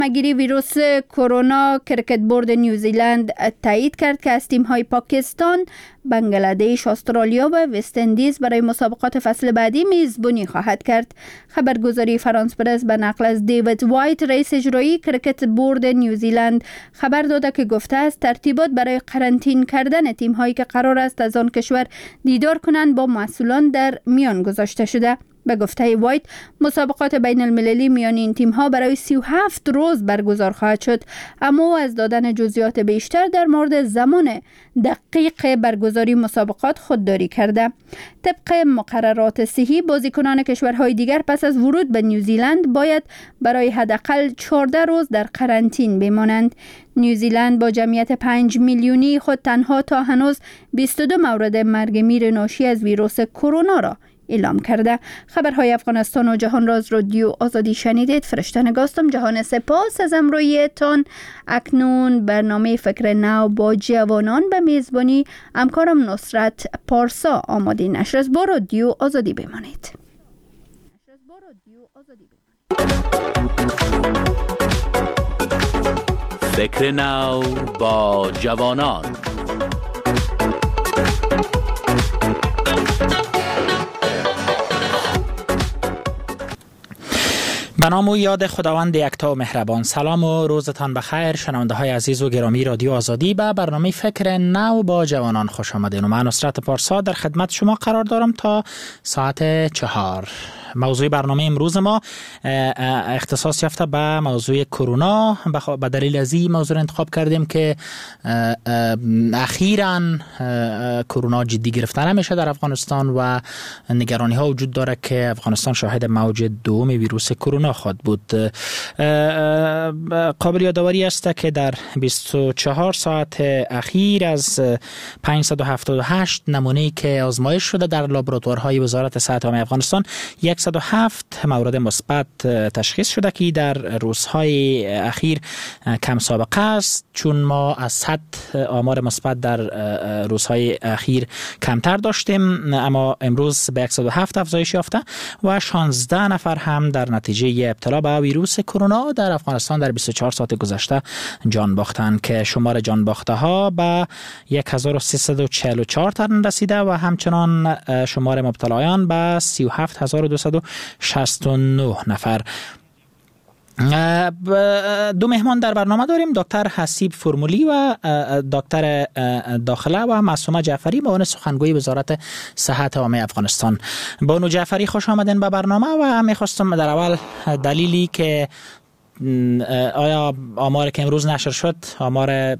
مگیری ویروس کرونا کرکت بورد نیوزیلند تایید کرد که از تیم‌های پاکستان، بنگلادش، استرالیا و وست اندیز برای مسابقات فصل بعدی میزبانی خواهد کرد. خبرگزاری فرانس پرس به نقل از دیوید وایت، رئیس اجرایی کرکت بورد نیوزیلند، خبر داده که گفته است ترتیبات برای قرنطین کردن تیم‌هایی که قرار است از آن کشور دیدار کنند با مسئولان در میان گذاشته شده. به گفته وایت، مسابقات بین المللی میان این تیم‌ها برای 37 روز برگزار خواهد شد، اما او از دادن جزئیات بیشتر در مورد زمان دقیق برگزاری مسابقات خودداری کرده. طبق مقررات صحی، بازیکنان کشورهای دیگر پس از ورود به نیوزیلند باید برای حداقل 14 روز در قرنطین بمانند. نیوزیلند با جمعیت 5 میلیونی خود تنها تا هنوز 22 مورد مرگ میر ناشی از ویروس کرونا را اعلام کرده. خبرهای افغانستان و جهان را از رادیو آزادی شنیدید. فرشته نگاستم. جهان سپاس از همراهیتان. اکنون برنامه فکر نو با جوانان به میزبانی همکارم نصرت پارسا آماده نشر است. با رادیو آزادی بمانید. فکر نو با جوانان. به نام و یاد خداوند یکتا و مهربان. سلام و روزتان بخیر شنونده های عزیز و گرامی رادیو آزادی. به برنامه فکر نو با جوانان خوش آمدین و من نصرت پارسا در خدمت شما قرار دارم تا ساعت 4. موضوع برنامه امروز ما اختصاص یافته به موضوع کرونا. به دلیل از این موضوع انتخاب کردیم که اخیراً کرونا جدی گرفته نمیشه در افغانستان و نگرانی ها وجود داره که افغانستان شاهد موج دوم ویروس کرونا خواهد بود. قابل یادآوری است که در 24 ساعت اخیر از 578 نمونه‌ای که آزمایش شده در لابراتوارهای وزارت صحت عامه افغانستان 107 مورد مثبت تشخیص شده که در روزهای اخیر کم سابقه است، چون ما از 100 آمار مثبت در روزهای اخیر کمتر داشتیم، اما امروز به 107 افزایش یافته و 16 نفر هم در نتیجه ابتلا به ویروس کرونا در افغانستان در 24 ساعت گذشته جان باختند که شمار جان باخته ها به 1344 تن رسیده و همچنان شمار مبتلایان به 37269 نفر. دو مهمان در برنامه داریم، دکتر حسیب فرمولی و دکتر داخله و معصومه جعفری به عنوان سخنگوی وزارت صحت عامه افغانستان. بانو جعفری خوش آمدین به برنامه و میخواستم در اول دلیلی که آیا آمار که امروز نشر شد آمار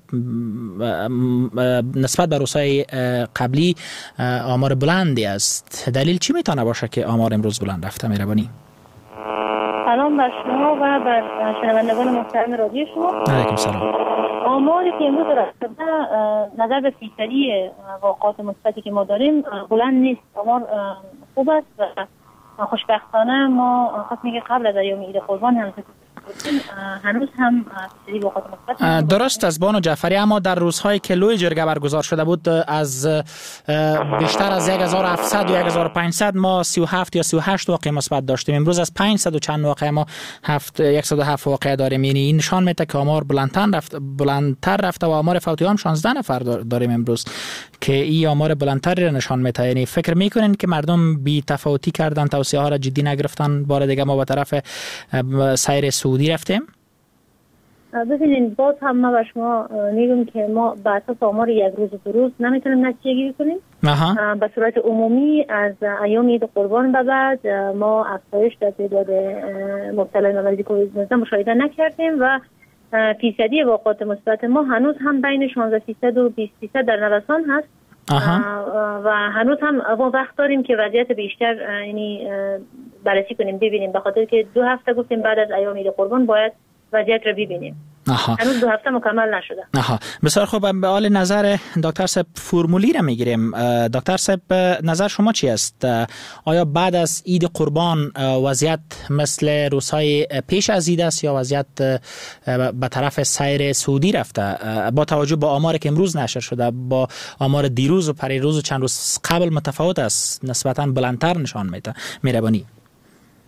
نسبت به روزهای قبلی آمار بلندی است، دلیل چی میتونه باشه که آمار امروز بلند رفته؟ مهربانی. سلام بر شما و بر شنوندگان محترم رادیو شما. علیکم سلام. آماری که امروز رفته نظر به فیصدی واقعات مثبتی که ما داریم بلند نیست، آمار خوب است و خوشبختانه ما خواستیم که قبل از ایام عید قربان هم هنوز هم واقعات مثبت درست از بانو جعفری، اما در روزهایی که لوی جرگه برگزار شده بود از بیشتر از 1700 یا 1500 ما 37 یا 38 واقعه مثبت داشتیم. امروز از 500 و چند واقعه ما 107 واقعه داریم. یعنی این نشان میده که آمار بلندتر رفته و آمار فوتی هم 16 نفر داریم امروز که این آمار بلندتر را نشان میده. یعنی فکر میکنین که مردم بی تفاوتی کردن، توصیه ها را جدی نگرفتن؟ بار دیگه ما به طرف سیر سعودی رفتیم. ببینین باز هم ما به شما میگم که ما به اساس آمار یک روز دو روز نمیتونیم نتیجه گیری کنیم. به صورت عمومی از ایام عید قربان به بعد ما افزایش در تعداد مبتلایان به کووید 19 مشاهده نکردیم و فیصدی واقعات مثبت ما هنوز هم بین 16% و 20% در نوسان هست. و هنوز هم ما وقت داریم که وضعیت بیشتر یعنی بررسی کنیم ببینیم، به خاطر که 2 هفته گفتیم بعد از ایام عید قربان باید وضعیت رو ببینیم. هنوز 2 هفته مکمل نشده. بسیار خوب. به حال نظر دکتر صاحب فرمولی را میگیریم. دکتر صاحب نظر شما چی است؟ آیا بعد از عید قربان وضعیت مثل روزهای پیش از عید است یا وضعیت به طرف سیر سعودی رفته با توجه به آماری که امروز نشر شده با آمار دیروز و پریروز و چند روز قبل متفاوت است، نسبتاً بلندتر نشان میده؟ مهربانی.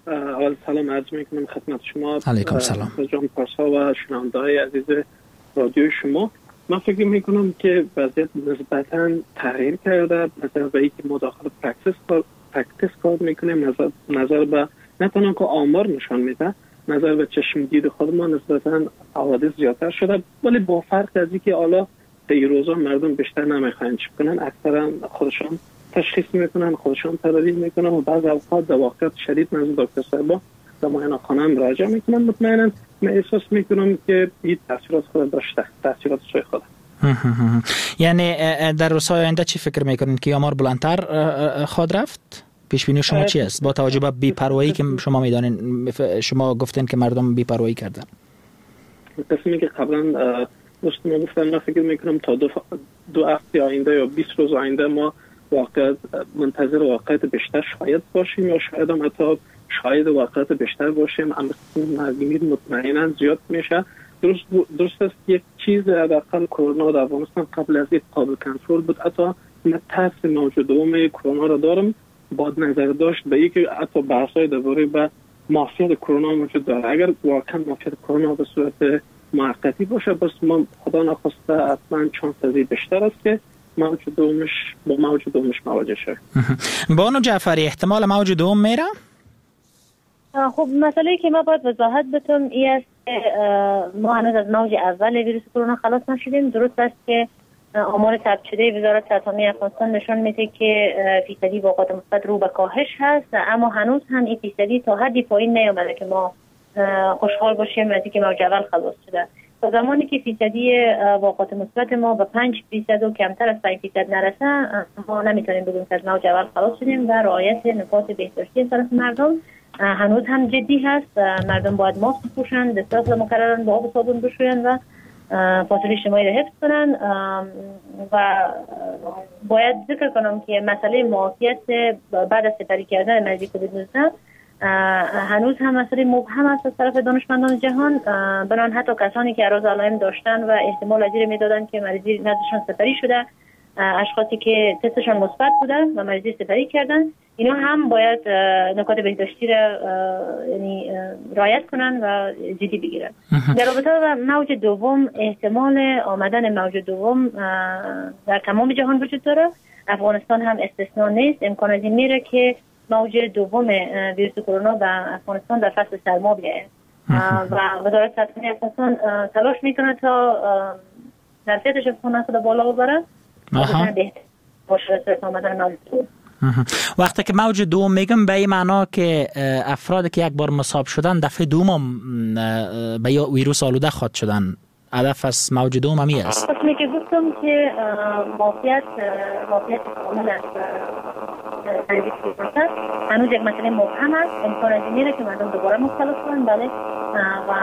اول سلام عرض میکنم خدمت شما. علیکم سلام جان پارسا و شنونده‌های عزیز رادیو شما. من فکر میکنم که وضعیت نسبتاً تغییر کرده. مثلا به اینکه ما داخل پرکتیس کار میکنیم، نظر به نه تنها که آمار نشان میده، نظر به چشم دید خود ما نسبتاً حوادث زیادتر شده، ولی با فرق از اینکه حالا این روزا مردم بیشتر نمیخواین چیک کنن، اکثرا خودشان تشخیص میکنن، خودشان تداوی میکنن و بعض اوقات در واقعیت شدید نزد دکتر صاحب در معاینه خانه مراجعه میکنن. مطمئنا من احساس میکنم که این تاثیرات خود داشته، تاثیرات سوی خود. یعنی در روزهای آینده چی فکر میکنین که آمار بلندتر خواهد رفت؟ پیش بینی شما چی است با توجه به بی‌پروایی که شما میدانین؟ شما گفتین که مردم بی‌پروایی کردن. قسمی که قبلا دوست ما گفتن، من فکر میکنم تا دو هفته آینده یا 20 روز آینده ما واقعا منتظر واقعیت بیشتر شاید باشیم، یا شاید هم حتی شاید واقعیت بیشتر باشیم. اما مرگمیر مطمئنا زیاد میشه. درست است یک چیز حداقل کرونا در افغانستان قبل از این قابل کنترل بود. حتی من ترس موج دوم کرونا را دارم، باید نظر داشت به اینکه حتی بحث‌های درباره به مافیات کرونا وجود داره. اگر واقعا مافیات کرونا به صورت موقتی باشه، بس ما خدا نخواسته حتما چانس ازی بیشتر است که موج دومش مواجه شه. بانو جعفری، احتمال موج دوم میره؟ خب مسئله که ما باید وضاحت بتونم این است که ما هنوز از موج اول ویروس کرونا خلاص نشدیم. درست است که آمار ثبت شده وزارت صحت عامه افغانستان نشان میده که فیصدی واقعات مثبت رو به کاهش هست، اما هنوز هم این فیصدی تا حدی پایین نیامده که ما خوشحال باشیم از اینکه موج اول خلاص شده. تا زمانی که فیصدی واقعات مثبت ما به 5% و کمتر از 5% نرسه، ما نمیتونیم بگیم که از موج اول خلاص شدیم. و رعایت نکات بهداشتی از طرف مردم هنوز هم جدی هست. مردم باید ماسک بپوشن، دستات مکررن با آب و صابون بشوین و فاصله اجتماعی را حفظ کنن. و باید ذکر کنم که مسئله معافیت بعد از سپری کردن مریضی کووید 19 هنوز هم مسئله مبهم است از طرف دانشمندان جهان. بنابراین حتی کسانی که اعراض علائم داشتن و احتمال ازیر میدادن که مریضی نزدشان سپری شده، اشخاصی که تستشان مثبت بوده و مریضی سپری کردن، اینا هم باید نکات بهداشتی را یعنی رعایت کنن و جدی بگیرن. در رابطه با موج دوم، احتمال آمدن موج دوم در تمام جهان وجود داره. افغانستان هم استثنا نیست. امکان از این میره که موج دوم ویروس کرونا به افغانستان در فصل سرما بیاید و وزارت صحت عامه افغانستان تلاش میکنه تا ظرفیتش افغانستان خود بالا ببره. وقتی که موج دوم میگم به این معنا که افرادی که یک بار مصاب شدن دفعه دوم به ویروس آلوده خواهد شدن. هدف از موج دوم همی است. قسمی که گفتم که معافیت کامل است هنوز یک مسئله مبهم است. امکان از این میره که مردم دوباره مبتلا شدن. بله و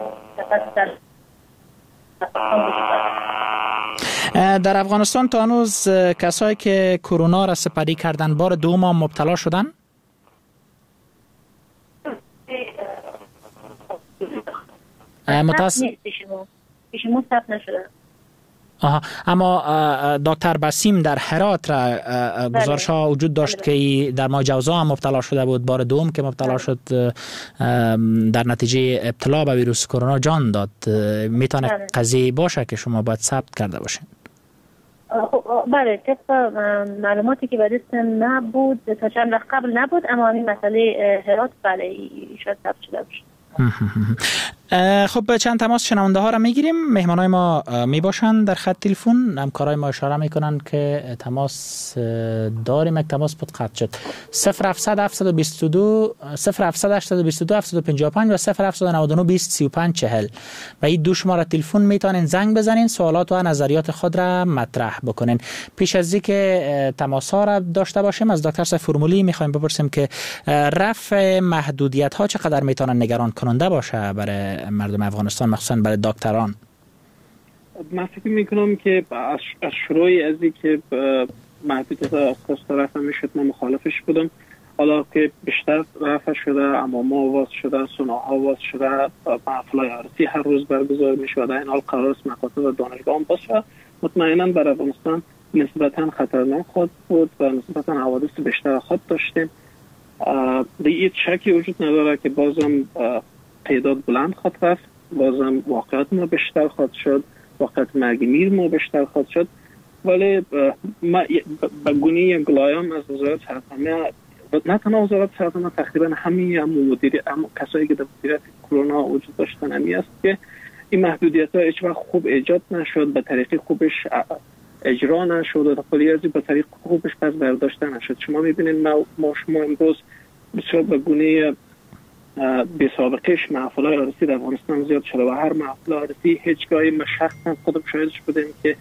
در افغانستان تا هنوز کسایی که کرونا را سپری کردن بار دوم هم مبتلا شدن؟ پیش ما ثبت نشده. اما دکتر بسیم در هرات را گزارش ها وجود داشت که در ما جوزا هم مبتلا شده بود، بار دوم که مبتلا شد در نتیجه ابتلا به ویروس کرونا جان داد. میتونه قضیه باشه که شما باید ثبت کرده باشین؟ بله، طبق معلوماتی که به دستم نبود تا چند وقت قبل نبود، اما این مسئله هرات بله شاید ثبت شده باشه. خب چند تماس شنونده ها را میگیریم. مهمانای ما می باشند در خط تلفن. همکارای ما اشاره میکنن که تماس داریم. یک تماس بود قطع شد. 0700 722 0700 822 755 و 0799 20 35 40 و این دو شماره تلفن میتونین زنگ بزنین، سوالات و نظریات خود را مطرح بکنین. پیش از اینکه تماس ها را داشته باشیم از دکتر صاحب فرمولی میخوایم بپرسیم که رفع محدودیت ها چقدر میتونن نگران کننده باشه برای مردم افغانستان، مخصوصا برای دکتران؟ من فکر میکنم که از شروعی از این که محدودیت اساس رفع میشد من مخالفش بودم. حالا که بیشتر رفع شده، اما ما واس شده، سناها واس شده، محفلای عروسی هر روز برگزار میشود، این حال قرار است مکاتب و دانشگاه هم باز شد. مطمئنا برای افغانستان نسبتا خطرناک خود بود و نسبتا حوادث بیشتر خود داشتیم. دیگه شکی وجود نداره که بازم تعداد بلند خواهد رفت، بازم واقعیت ما بیشتر خواهد شد، واقعیت مرگ میر ما بیشتر خواهد شد. ولی ما به گونه یک گلایان از وزارت صحت، نه تنها وزارت صحت، تقریبا همه کسایی که در مدیریت کرونا وجود داشتن همی است که این محدودیت ها هیچ وقت خوب ایجاد نشد، به طریق خوبش اجرا نشد و کلی ازی به طریق خوبش پس برداشته نشد. شما میبینید ما شما امروز بسیار به گونه بی سابقهش محفل‌های عروسی در افغانستان زیاد شده و هر محفل عروسی هیچگاهی ما شخصا خودم شاهدش بودیم که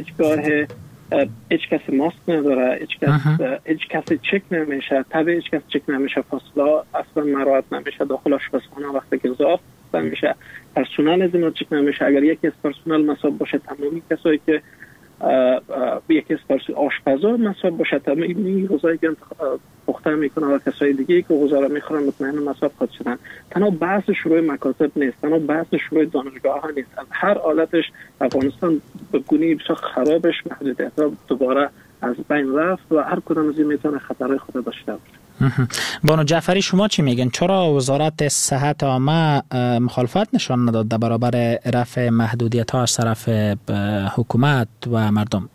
هیچ کسی ماسک نداره، هیچ کسی چک نمیشه، طبعا هیچ کسی چک نمیشه، فاصله اصلا مراعات نمیشه، داخل آشپزخانه وقتی که ضعف نمیشه، پرسنل از اینا چک نمیشه. اگر یکی از پرسنل مصاب باشه، تمامی کسایی که یکی از آشپزا مصاب باشه، تمامی غذایی که پخته میکنه و کسای دیگه که غذا رو میخورن مطمئنا مصاب خواهد شدن. تنها بحث شروع مکاتب نیست، تنها بحث شروع دانشگاه ها نیست، هر حالتش افغانستان به گونه بسیار خرابش محدودیت ها دوباره از بین رفت و هر کدام از این میتونه خطرهای خود داشته باشه. بانو جعفری شما چی میگن؟ چرا وزارت صحت عامه مخالفت نشان نداد در برابر رفع محدودیت ها از طرف حکومت و مردم؟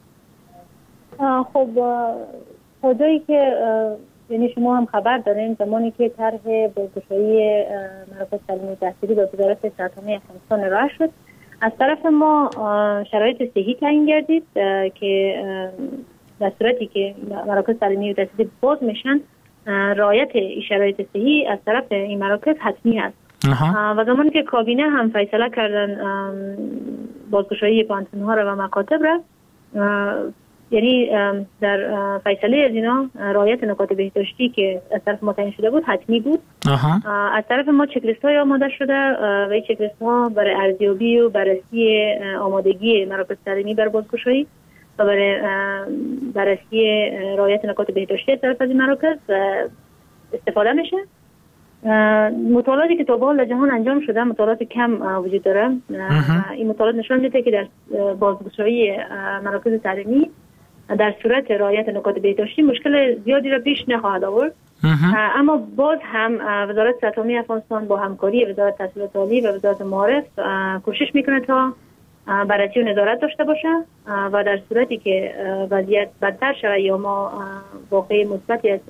خب تا جایی که یعنی شما هم خبر دارین، زمانی که طرح بازگشایی مراکز تعلیمی و تحصیلی به وزارت صحت عامه افغانستان ارائه شد، از طرف ما شرایط صحی تعیین گردید که در صورتی که مراکز تعلیمی و تحصیلی باز میشن، رعایت این شرایط صحی از طرف این مراکز حتمی است. و زمانی که کابینه هم فیصله کردن بازگشایی پانتون‌ها را و مکاتب را، یعنی در فیصله از اینا رعایت نکات بهداشتی که از طرف ما تعیین شده بود حتمی بود. از طرف ما چکلیست های آماده شده و این چکلیست ها برای ارزیابی و بررسی آمادگی مراکز تعلیمی بر بازگشایی و برای بررسی رعایت نکات بهداشتی از طرف از این مراکز استفاده میشه. مطالعاتی که تا به حال در جهان انجام شده مطالعات کم وجود داره. این مطالعات نشان میده که در بازگشایی مراکز تعلیمی در صورت رعایت نکات بهداشتی مشکل زیادی را پیش نخواهد آورد. اما باز هم وزارت صحت عامه افغانستان با همکاری وزارت تحصیلات عالی و وزارت معارف کوشش میکنه تا بررسی و نظارت داشته باشه و در صورتی که وضعیت بدتر شود یا ما واقعی مثبتی از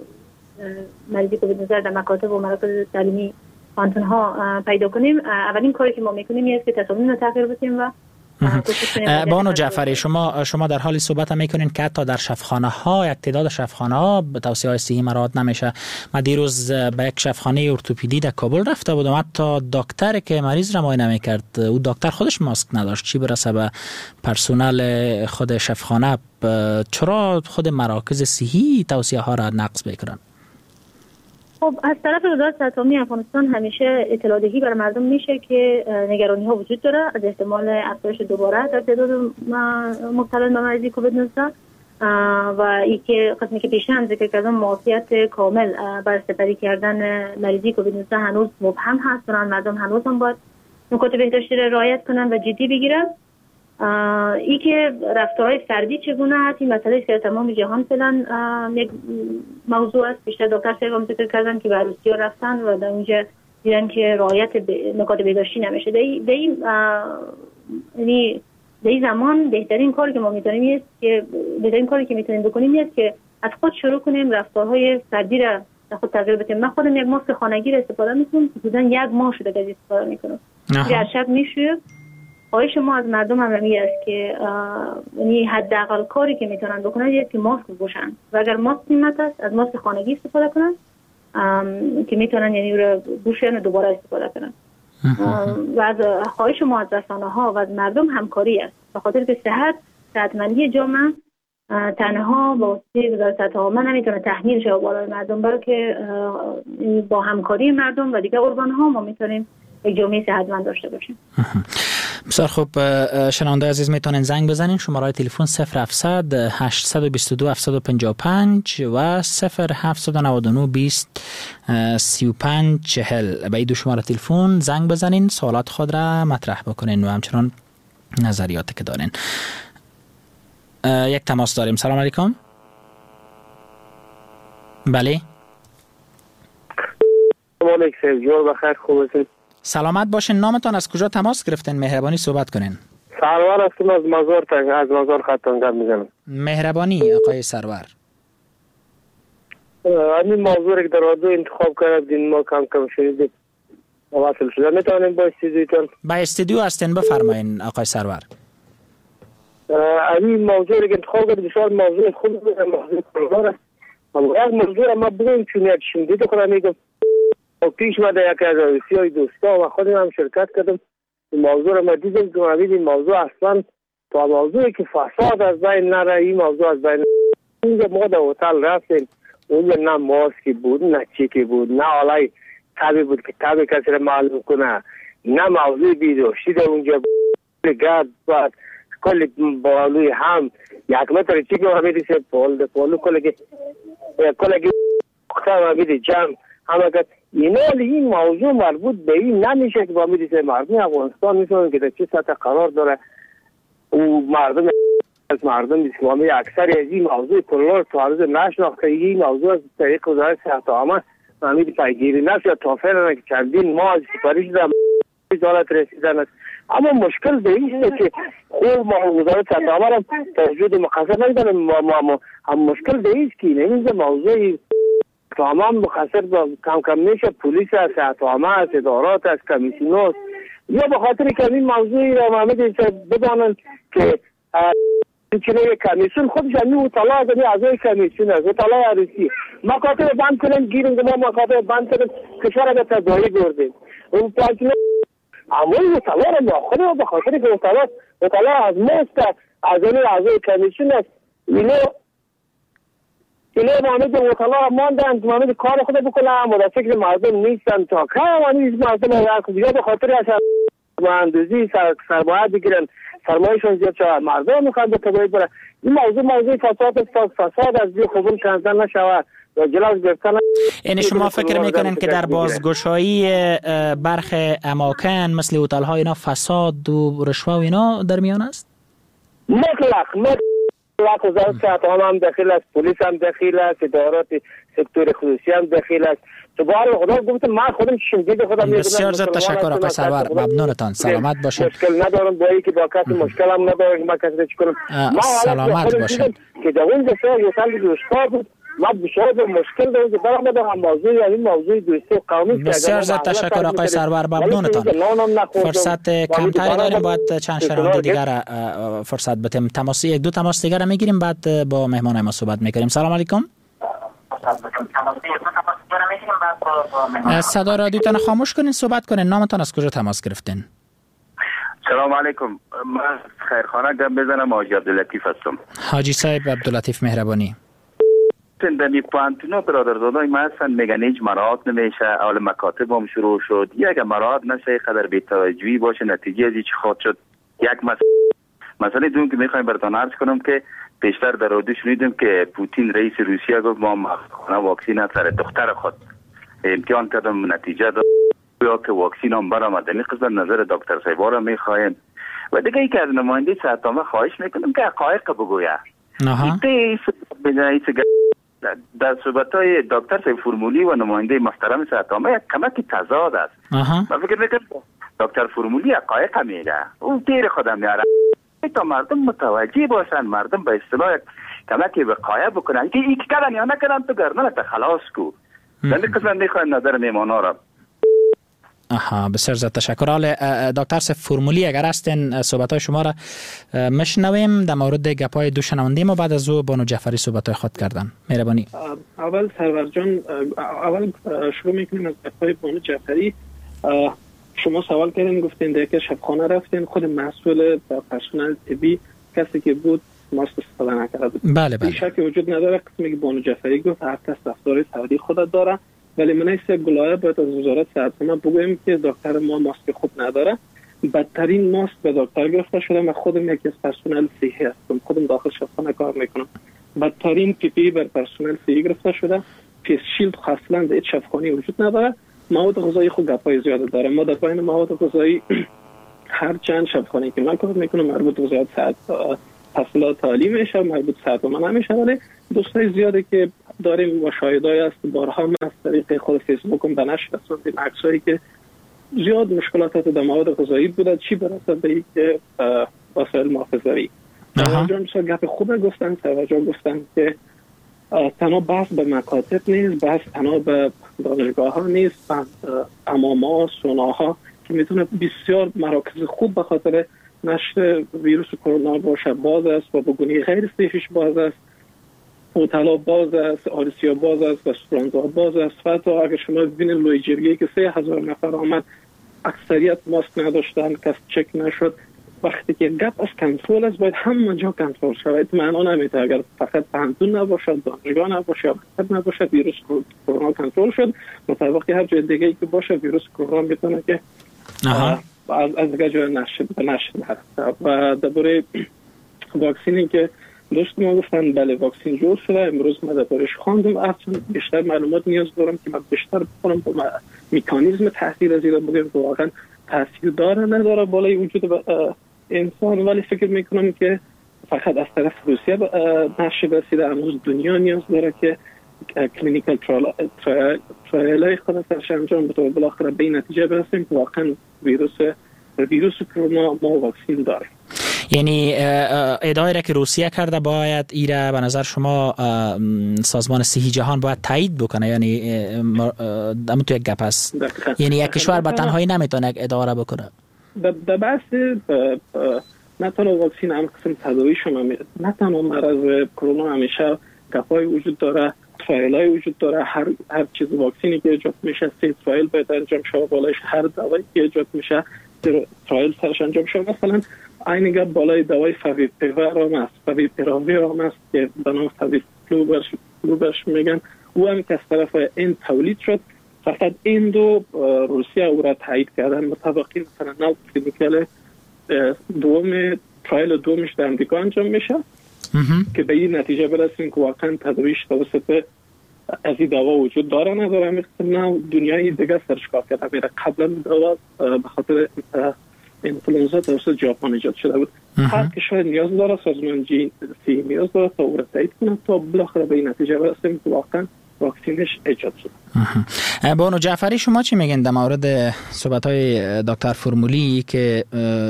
مریضی کووید 19 در مکاتب و مراکز تعلیمی پانتون ها پیدا کنیم، اولین کاری که ما میکنیم است که تصامیم رو تغییر بدیم و بانو جعفری شما در حالی صحبت میکنین که حتی در شفاخانه ها یک تعداد شفاخانه ها به توصیه های صحی مراعات نمیشه. من دیروز به یک شفاخانه ارتوپدی در کابل رفته بودم، حتی دکتری که مریض را معاینه میکرد او دکتر خودش ماسک نداشت، چی برسه به پرسنل خود شفاخانه. چرا خود مراکز صحی توصیه ها را نقض میکنن؟ خب از طرف وزارت صحت عامه افغانستان همیشه اطلاع دهی بر مردم میشه که نگرانی ها وجود داره از احتمال افزایش دوباره در تعداد مبتلا به مریضی کووید 19 و اینکه قسمی که پیشتر هم ذکر کردم معافیت کامل بر سپری کردن مریضی کووید 19 هنوز مبهم هست. مردم هنوز هم باید نکات بهداشتی را رعایت کنن و جدی بگیرن. ای که رفتارهای فردی چگونه هست، این مسئله است که تمام جهان فعلا یک موضوع است. بیشتر دکتر صاحب هم ذکر کردن که به عروسی‌ها رفتن و در اونجا دیدن که رعایت نکات بهداشتی نمیشه. در این زمان بهترین کاری که ما میتونیم است که بکنیم است که از خود شروع کنیم رفتارهای فردی را در خود تغییر بدیم. من خودم یک ماسک خانگی را استفاده میکنم، حدوداً 1 ماه شده که استفاده میکنم. هر شب میشویم. خواهش ما از مردم هم است که یعنی حداقل کاری که میتونن بکنن یه که ماسک بپوشن و اگر ماسک نیمت است از ماسک خانگی استفاده کنن که میتونن یعنی رو بپوشن و دوباره استفاده کنن. و از خواهش ما از رسانه‌ها و از مردم همکاری است، به خاطر که صحتمندی جامعه تنها با واسطه وزارت صحت عامه نمیتونه تحمیل شه بالای مردم، بلکه با همکاری مردم و دیگر ارگان‌ها ما میتونیم یک جامعه صحتمند داشته باشیم. بسیار خوب. شنونده عزیز میتونن زنگ بزنین. شماره تلفن 0700 822 755 و 0799 20 35 40. به این دو شماره تلفن زنگ بزنین، سوالات خود را مطرح بکنین و همچنان نظریاتی که دارین. یک تماس داریم. سلام علیکم. بله سلام علیکم جور بخیر خوب هستین؟ سلامت باشین. نامتان از کجا تماس گرفتین؟ مهربانی صحبت کنین. سرور هستم از مزار خطان گپ میزنم. مهربانی آقای سرور. همین موضوعی که در رادیو انتخاب کردین ما کم شنیدیم واصل شده. میتونیم با استودیوتون؟ با استودیو هستین، بفرمایین آقای سرور. همین موضوعی که انتخاب کردین بسیار موضوع خوبی بود. موضوع کرداره. یک موضوع ما بگویم چون یک شنیده خودم میگم پیش مده یکی از روسیای دوستا و خودم هم شرکت کردم. موضوع را ما دیدیم که ما این موضوع اصلا تا موضوعی که فساد از بین نره این موضوع از بین اونجا ما در هتل رفتیم اونجا نه ماسکی بود نه چیکی بود نه آلای تبی بود که تبی کسی را معلوم کنه نه موضوع بیدوشتی در اونجا گرد بعد کل بالوی هم یک متر چیکی و همیدی سه پولو کلگی اختار همیدی جمع همه کت این موضوع مربوط به این نمیشه که با میدیسه مردم افغانستان میتونن که در چه سطح قرار داره او مردم از مردم اسلامی اکثر از این موضوع کلار تعرض نشناخته این موضوع از طریق وزارت صحت عامه امید پیگیری نشد یا توفیق که چندین ماه از سپارش در وزارت رسیدن است. اما مشکل به این است که خود ما وزارت صحت عامه را توجه مقصر نمیدن ما هم مشکل به این است که اینجا موضوع تمام مختصر با کم میشه پلیس است، صحت عامه است، ادارات است، کمیسیون است یا به خاطر که این موضوعی را محمد بدانند که چنین کمیسیون خودش همین اطلاع دادی اعضای کمیسیون است اطلاع عروسی مکاتب بند کنن گیریم که ما مکاتب بند کنن کشور را تضایی بردیم اون پاکینه اما اطلاع را ما خودم به خاطر که اطلاع از ماست از این اعضای کمیسیون است اینه محمد اطلاع ماندن محمد کار خود بکنن مدفق مردم نیستن تا که محمد مردم یا به خاطر از مهندسی سرمایه بگیرن سرمایهشون زیاد شد مردم میخواد به تبایی برن این موضوع فساد از قبول کردن نشود و جلوش گرفتن. یعنی شما فکر میکنین که در بازگشایی برخ اماکن مثل هتل ها اینا فساد و رشوه و اینا در میان است؟ مطلق وزارت صحت عامه هم دخیل است، پلیس هم دخیل است، ادارات سکتور خصوصی هم دخیل است. تو بار خدا گفتم من خودم شنیده خودم بسیار زیاد تشکر آقای سرور، ممنونتان. سلامت باشید. مشکل ندارم با اینکه با کسی مشکل هم ندارم ما کسی چی کنم. سلامت باشید. که در اون دفعه یه سال دوستا بود ما بسیار مشکل داریم که برام در موضوع یعنی موضوع دوستی قومی. بسیار زیاد تشکر آقای سرور، ممنونتان. فرصت کمتری داریم، باید چند شنونده دیگر فرصت بدیم. یک دو تماس دیگر میگیریم بعد با مهمان ما صحبت میکنیم. سلام علیکم. صدا رادیوتان خاموش کنین، صحبت کنین. نامتان از کجا تماس گرفتین؟ سلام علیکم. من خیرخانه گپ بزنم. حاجی عبداللطیف هستم. حاجی صاحب عبداللطیف مهربانی. در پانتونو برادرزادای ما هستن میگن هیچ مراعات نمیشه. اول مکاتب هم شروع شد. یک مراعات نشه قدر بی‌توجهی باشه نتیجه از چی خواهد شد. یک مثلا دوم که میخوایم براتون عرض کنم که پیشتر در رادیو شنیدیم که پوتین رئیس روسیه گفت ما واکسین از سر دختر خود امتحان کردم نتیجه داد یا که واکسین هم برآمد. این قسمت نظر دکتر صاحب را میخوایم و دیگه ای که از نماینده صحت عامه خواهش میکنم که حقایق بگوید. در صحبت‌های دکتر صاحب فرمولی و نماینده محترم صحت عامه یک کمکی تضاد است. من فکر میکنم دکتر فرمولی حقایق میگه اون تیر خودم میاره تا مردم متوجه باشن، مردم به اصطلاح کمکی وقایع بکنن که این کردن یا نکردن تو گردن تا خلاص کو. در این قسمت میخوایم نظر میمانا را. بسیار زیاد تشکر. حال دکتر صاحب فرمولی اگر هستین صحبت‌های شما را مشنویم در مورد گپ‌های دو شنونده ما، بعد از او بانو جعفری صحبت‌های خود کردن. مهربانی. اول سرور جان اول شروع می‌کنیم از گپ‌های بانو جعفری. شما سوال کردین گفتین در که شبخانه رفتین خود مسئول پرسنل طبی کسی که بود ماسک استفاده نکرده. بله. شک وجود نداره. قسمی که بانو جعفری گفت هر کس دفتر سعودی خود داره، ولی من ایسا گلایه باید از وزارت صحت عامه بگویم که دکتر ما ماسک خوب نداره. بدترین ماسک به دکتر گرفته شده. من خودم یکی از پرسنل صحی هستم، خودم داخل شبخانه کار میکنم. بدترین پی پی بر پرسنل صحی گرفته شده. فیس شیلد اصلا در هیچ شبخانه‌ای وجود نداره. مواد غذایی خود گپای زیاد داره. ما در پایین مواد غذایی هر چند شبخانه‌ای که من کار میکنم مربوط به وزارت صحت فصل تعالی میشه، مربوط سرطان نمیشه. ولی دوستای زیادی که داریم و شاهدای است بارها من از طریق خود فیسبوک هم به نشر رسوندیم عکسایی که زیاد مشکلات در مواد غذایی بوده، چی برسه به اینکه وسایل محافظه‌ای. توجه گپ خوبه گفتن، توجه گفتن که تنها بحث به مکاتب نیست، بحث تنها به دانشگاه ها نیست، امام‌ها، سوناها که میتونه بسیار مراکز خوب به خاطر نشر ویروس کرونا باشه باز است و به گونه غیر صحیحش باز است، هتل‌ها باز است، آرسیا باز است، رستوران‌ها باز است. حتی اگر شما ببینید لوی جرگه‌ای که 3000 نفر آمد، اکثریت ماسک نداشتن، کس چک نشد. وقتی که گپ از کنترل است باید همه جا کنترل شود. معنا نمیده اگر فقط پانتون نباشد، دانشگاه نباشد، مکتب نباشد، ویروس کرونا کنترل شد. مطابق هر جای دیگه ای که باشه ویروس کرونا میتونه که از دیگه جای نشد و درباره واکسینی که دوست ما گفتن بله واکسین جور شده. امروز من دربارش خواندم، اصلا بیشتر معلومات نیاز دارم که من بیشتر بخونم با مکانیزم تاثیر از این بگم که واقعا تاثیر داره نداره بالای وجود انسان. ولی فکر میکنم که فقط از طرف روسیه نشر رسیده، امروز دنیا نیاز داره که کلینیکال ترایل خود سرش انجام بده و بالاخره به این نتیجه برسیم که واقعا ویروس کرونا ما واکسین داره. یعنی ادعایی را که روسیه کرده باید ایره به نظر شما سازمان صحی جهان باید تایید بکنه؟ یعنی اما تو یک گپ است، یعنی یک کشور به تنهایی نمیتونه یک ادعا را بکنه. به بحث نه تنها واکسین هم قسم تداوی شما نه تنها مرض کرونا همیشه گپای وجود داره، ترایلای وجود داره. هر چیز واکسینی که ایجاد میشه 3 ترایل باید انجام شه، بالایش هر دوایی که ایجاد میشه ترایل سرش انجام شه. مثلا این گپ بالای دوای فاویپیرام است، فاویپیراویر است که به نام فاویپلوبرش میگن، او هم که از طرف این تولید شد. فقط این دو روسیه او را تایید کردن. مطابقی مثلا نو کلینیکال دوم ترایل دومش در امریکا انجام میشه که به این نتیجه برسیم که واقعا تداویش توسط از این دوا وجود داره نداره. نه دنیای دیگه سرش کار کرده. میره قبلا دوا به خاطر انفلوئنزا توسط ژاپن ایجاد شده بود. هر کشور نیاز داره، سازمان جی سی نیاز داره تا او را تایید کنه تا بالاخره به این نتیجه برسیم که واقعا واکسینش ایجاد شد. بانو جعفری شما چی میگین در مورد صحبت‌های دکتر فرمولی که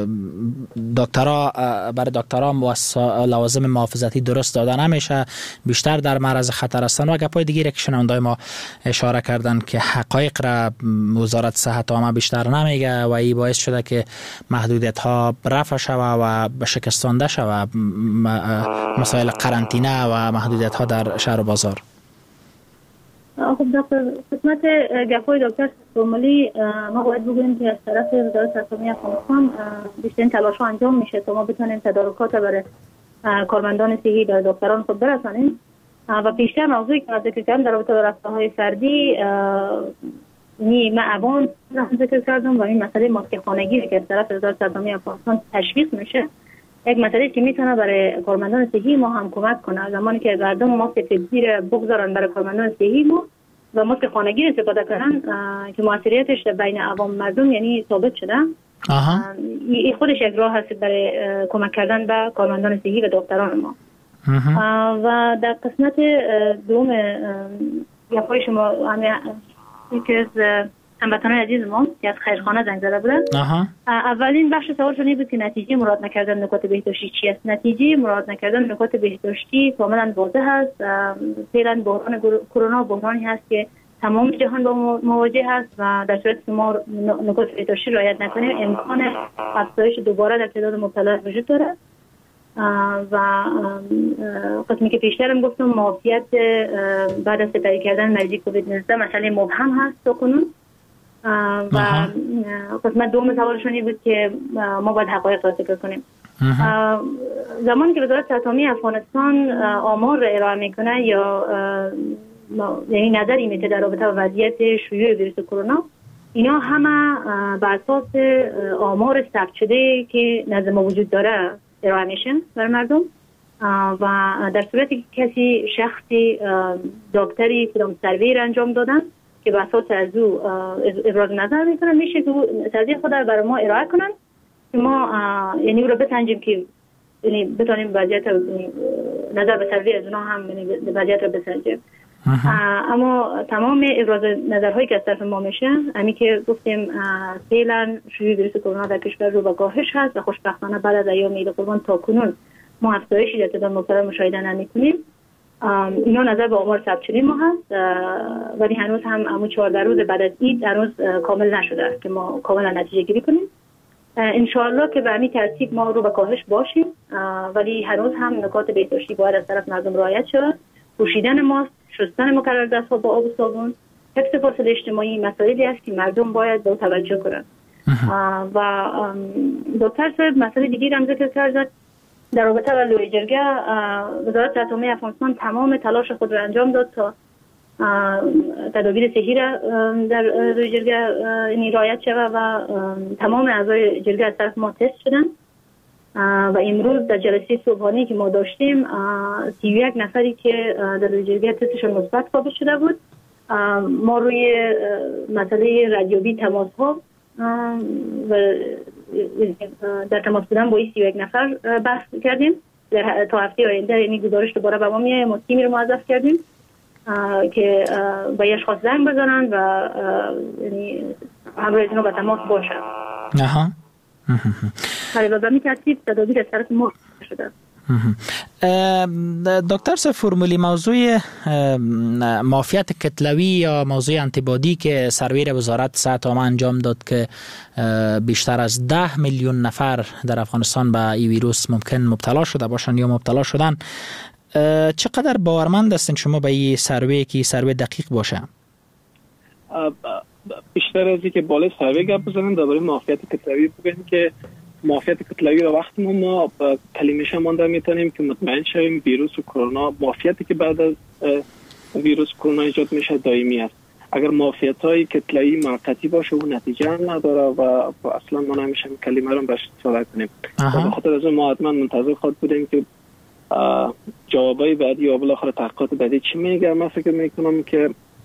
برای دکترها لوازم محافظتی درست داده نمیشه، بیشتر در معرض خطر هستن و گپای دیگه که شنوندای ما اشاره کردن که حقایق را وزارت صحت عامه بیشتر نمیگه و این باعث شده که محدودیت ها رفع شوه و شکستانده شوه مسائل قرنطینه و محدودیت ها در شهر و بازار. خب دکتر، قسمت گپای دکتر فرمولی ما باید بگوییم که از طرف وزارت صحت عامه افغانستان بیشترین تلاش‌ها انجام میشه تا ما بتونیم تدارکات برای کارمندان صحی و دکتران خود برسانیم و بیشتر موضوعی که ذکر کردم در رابطه با رفتارهای فردی من اوان ذکر کردم و این مسئله ماسک خانگی که از طرف وزارت صحت عامه افغانستان تشویق میشه، یک مسئله که میتونه برای کارمندان صحی ما هم کمک کنه. زمانی که مردم ماسک فلزی بگذارن برای کارمندان صحی ما و ماسک خانگی استفاده کنن که موثریتش بین عوام مردم یعنی ثابت شده، این خودش یک راه هست برای کمک کردن به کارمندان صحی و دکتران ما. و در قسمت دوم گپای شما یکی از هموطنان عزیز ما که از خیرخانه زنگ زده بودن، اولین بخش سوالشون این بود که نتیجه مراد نکردن نکات بهداشتی چی است. نتیجه مراد نکردن نکات بهداشتی کاملا واضح است. فعلا بحران کرونا بحرانی هست که تمام جهان با مواجه هست و در صورتی که ما نکات بهداشتی رعایت نکنیم امکان افزایش دوباره در تعداد مبتلا وجود داره. و قسمی که پیشترم گفتم معافیت بعد از سپری کردن مریضی کووید 19 مسئله مبهم هست تا کنون و قسمت دوم سوالشون این بود که ما باید حقایق را ذکر کنیم. زمانی که وزارت صحت عامه افغانستان آمار را ارائه میکنه یا یعنی نظری میده در رابطه با وضعیت شیوع ویروس کرونا، اینا همه بر اساس آمار ثبت شده که نزد ما وجود داره ارائه میشن برای مردم و در صورتی که کسی شخصی دکتری فیلم سروی را انجام دادن که به اساس از او ابراز نظر میکنن، میشه که سروی خود را برای ما ارائه کنن که ما یعنی او را بسنجیم که یعنی بتونیم وضعیت نظر به سروی از اونها هم وضعیت رو بسنجیم. اما تمام ابراز نظرهایی که از طرف ما میشه همین که گفتیم فعلا شیوع ویروس کرونا در کشور رو به کاهش هست و خوشبختانه بعد از ایام عید قربان تا کنون ما افزایشی در تعداد مبتلا مشاهده نمی‌کنیم. اینا نظر به آمار ثبت شده ما هست، ولی هنوز هم همون 14 روز بعد از عید هنوز کامل نشده است که ما کاملا نتیجه گیری کنیم. انشاءالله که به همین ترتیب ما رو به کاهش باشیم، ولی هنوز هم نکات بهداشتی باید از طرف مردم رعایت شود. پوشیدن ماسک، شستن مکرر دست‌ها با آب و صابون، حفظ فاصله اجتماعی مسائلی است که مردم باید به توجه کنند. و دکتر صاحب مسئله دیگه هم ذکر کرد در رابطه با لوی جرگه. وزارت صحت عامه افغانستان تمام تلاش خود را انجام داد تا تدابیر صحی را در لوی جرگه رعایت شود و تمام اعضای جرگه از طرف ما تست شدن و امروز در جلسه صبحانه که ما داشتیم 31 نفری که در لوی جرگه تستشون مثبت ثابت شده بود. ما روی مسئله ردیابی تماس ها و در تماس بودن با این 31 نفر بحث کردیم. تا هفته آینده یعنی گزارش دوباره به ما میاد، ما تیمی رو موظف کردیم که با اشخاص زنگ بزنن و یعنی همراه اینا به تماس باشن. و به همین ترتیب تدابیر از طرف ما شده. دکتر صاحب فرمولی موضوع معافیت کتلوی یا موضوع آنتیبادی که سروی وزارت صحت عامه انجام داد که بیشتر از 10 میلیون نفر در افغانستان به این ویروس ممکن مبتلا شده باشند یا مبتلا شدن، چقدر باورمند هستین شما به این سروی که سروی دقیق باشه؟ بیشتر از اینکه بالای سروی گپ بزنیم درباره معافیت کتلوی بگیم که معافیت کتلوی را وقتی ما کلمه‌اش مانده میتونیم که مطمئن شویم ویروس و کرونا معافیتی که بعد از ویروس کرونا ایجاد میشه دائمی است. اگر معافیت‌های کتلوی موقتی باشه و نتیجه هم نداره و اصلا ما نمیشه کلمه رو بهش استفاده کنیم. به خاطر از ما حتما منتظر خود بودیم که جوابای بعدی یا بالاخره تحقیقات بعدی چی میگه. من فکر میکنم که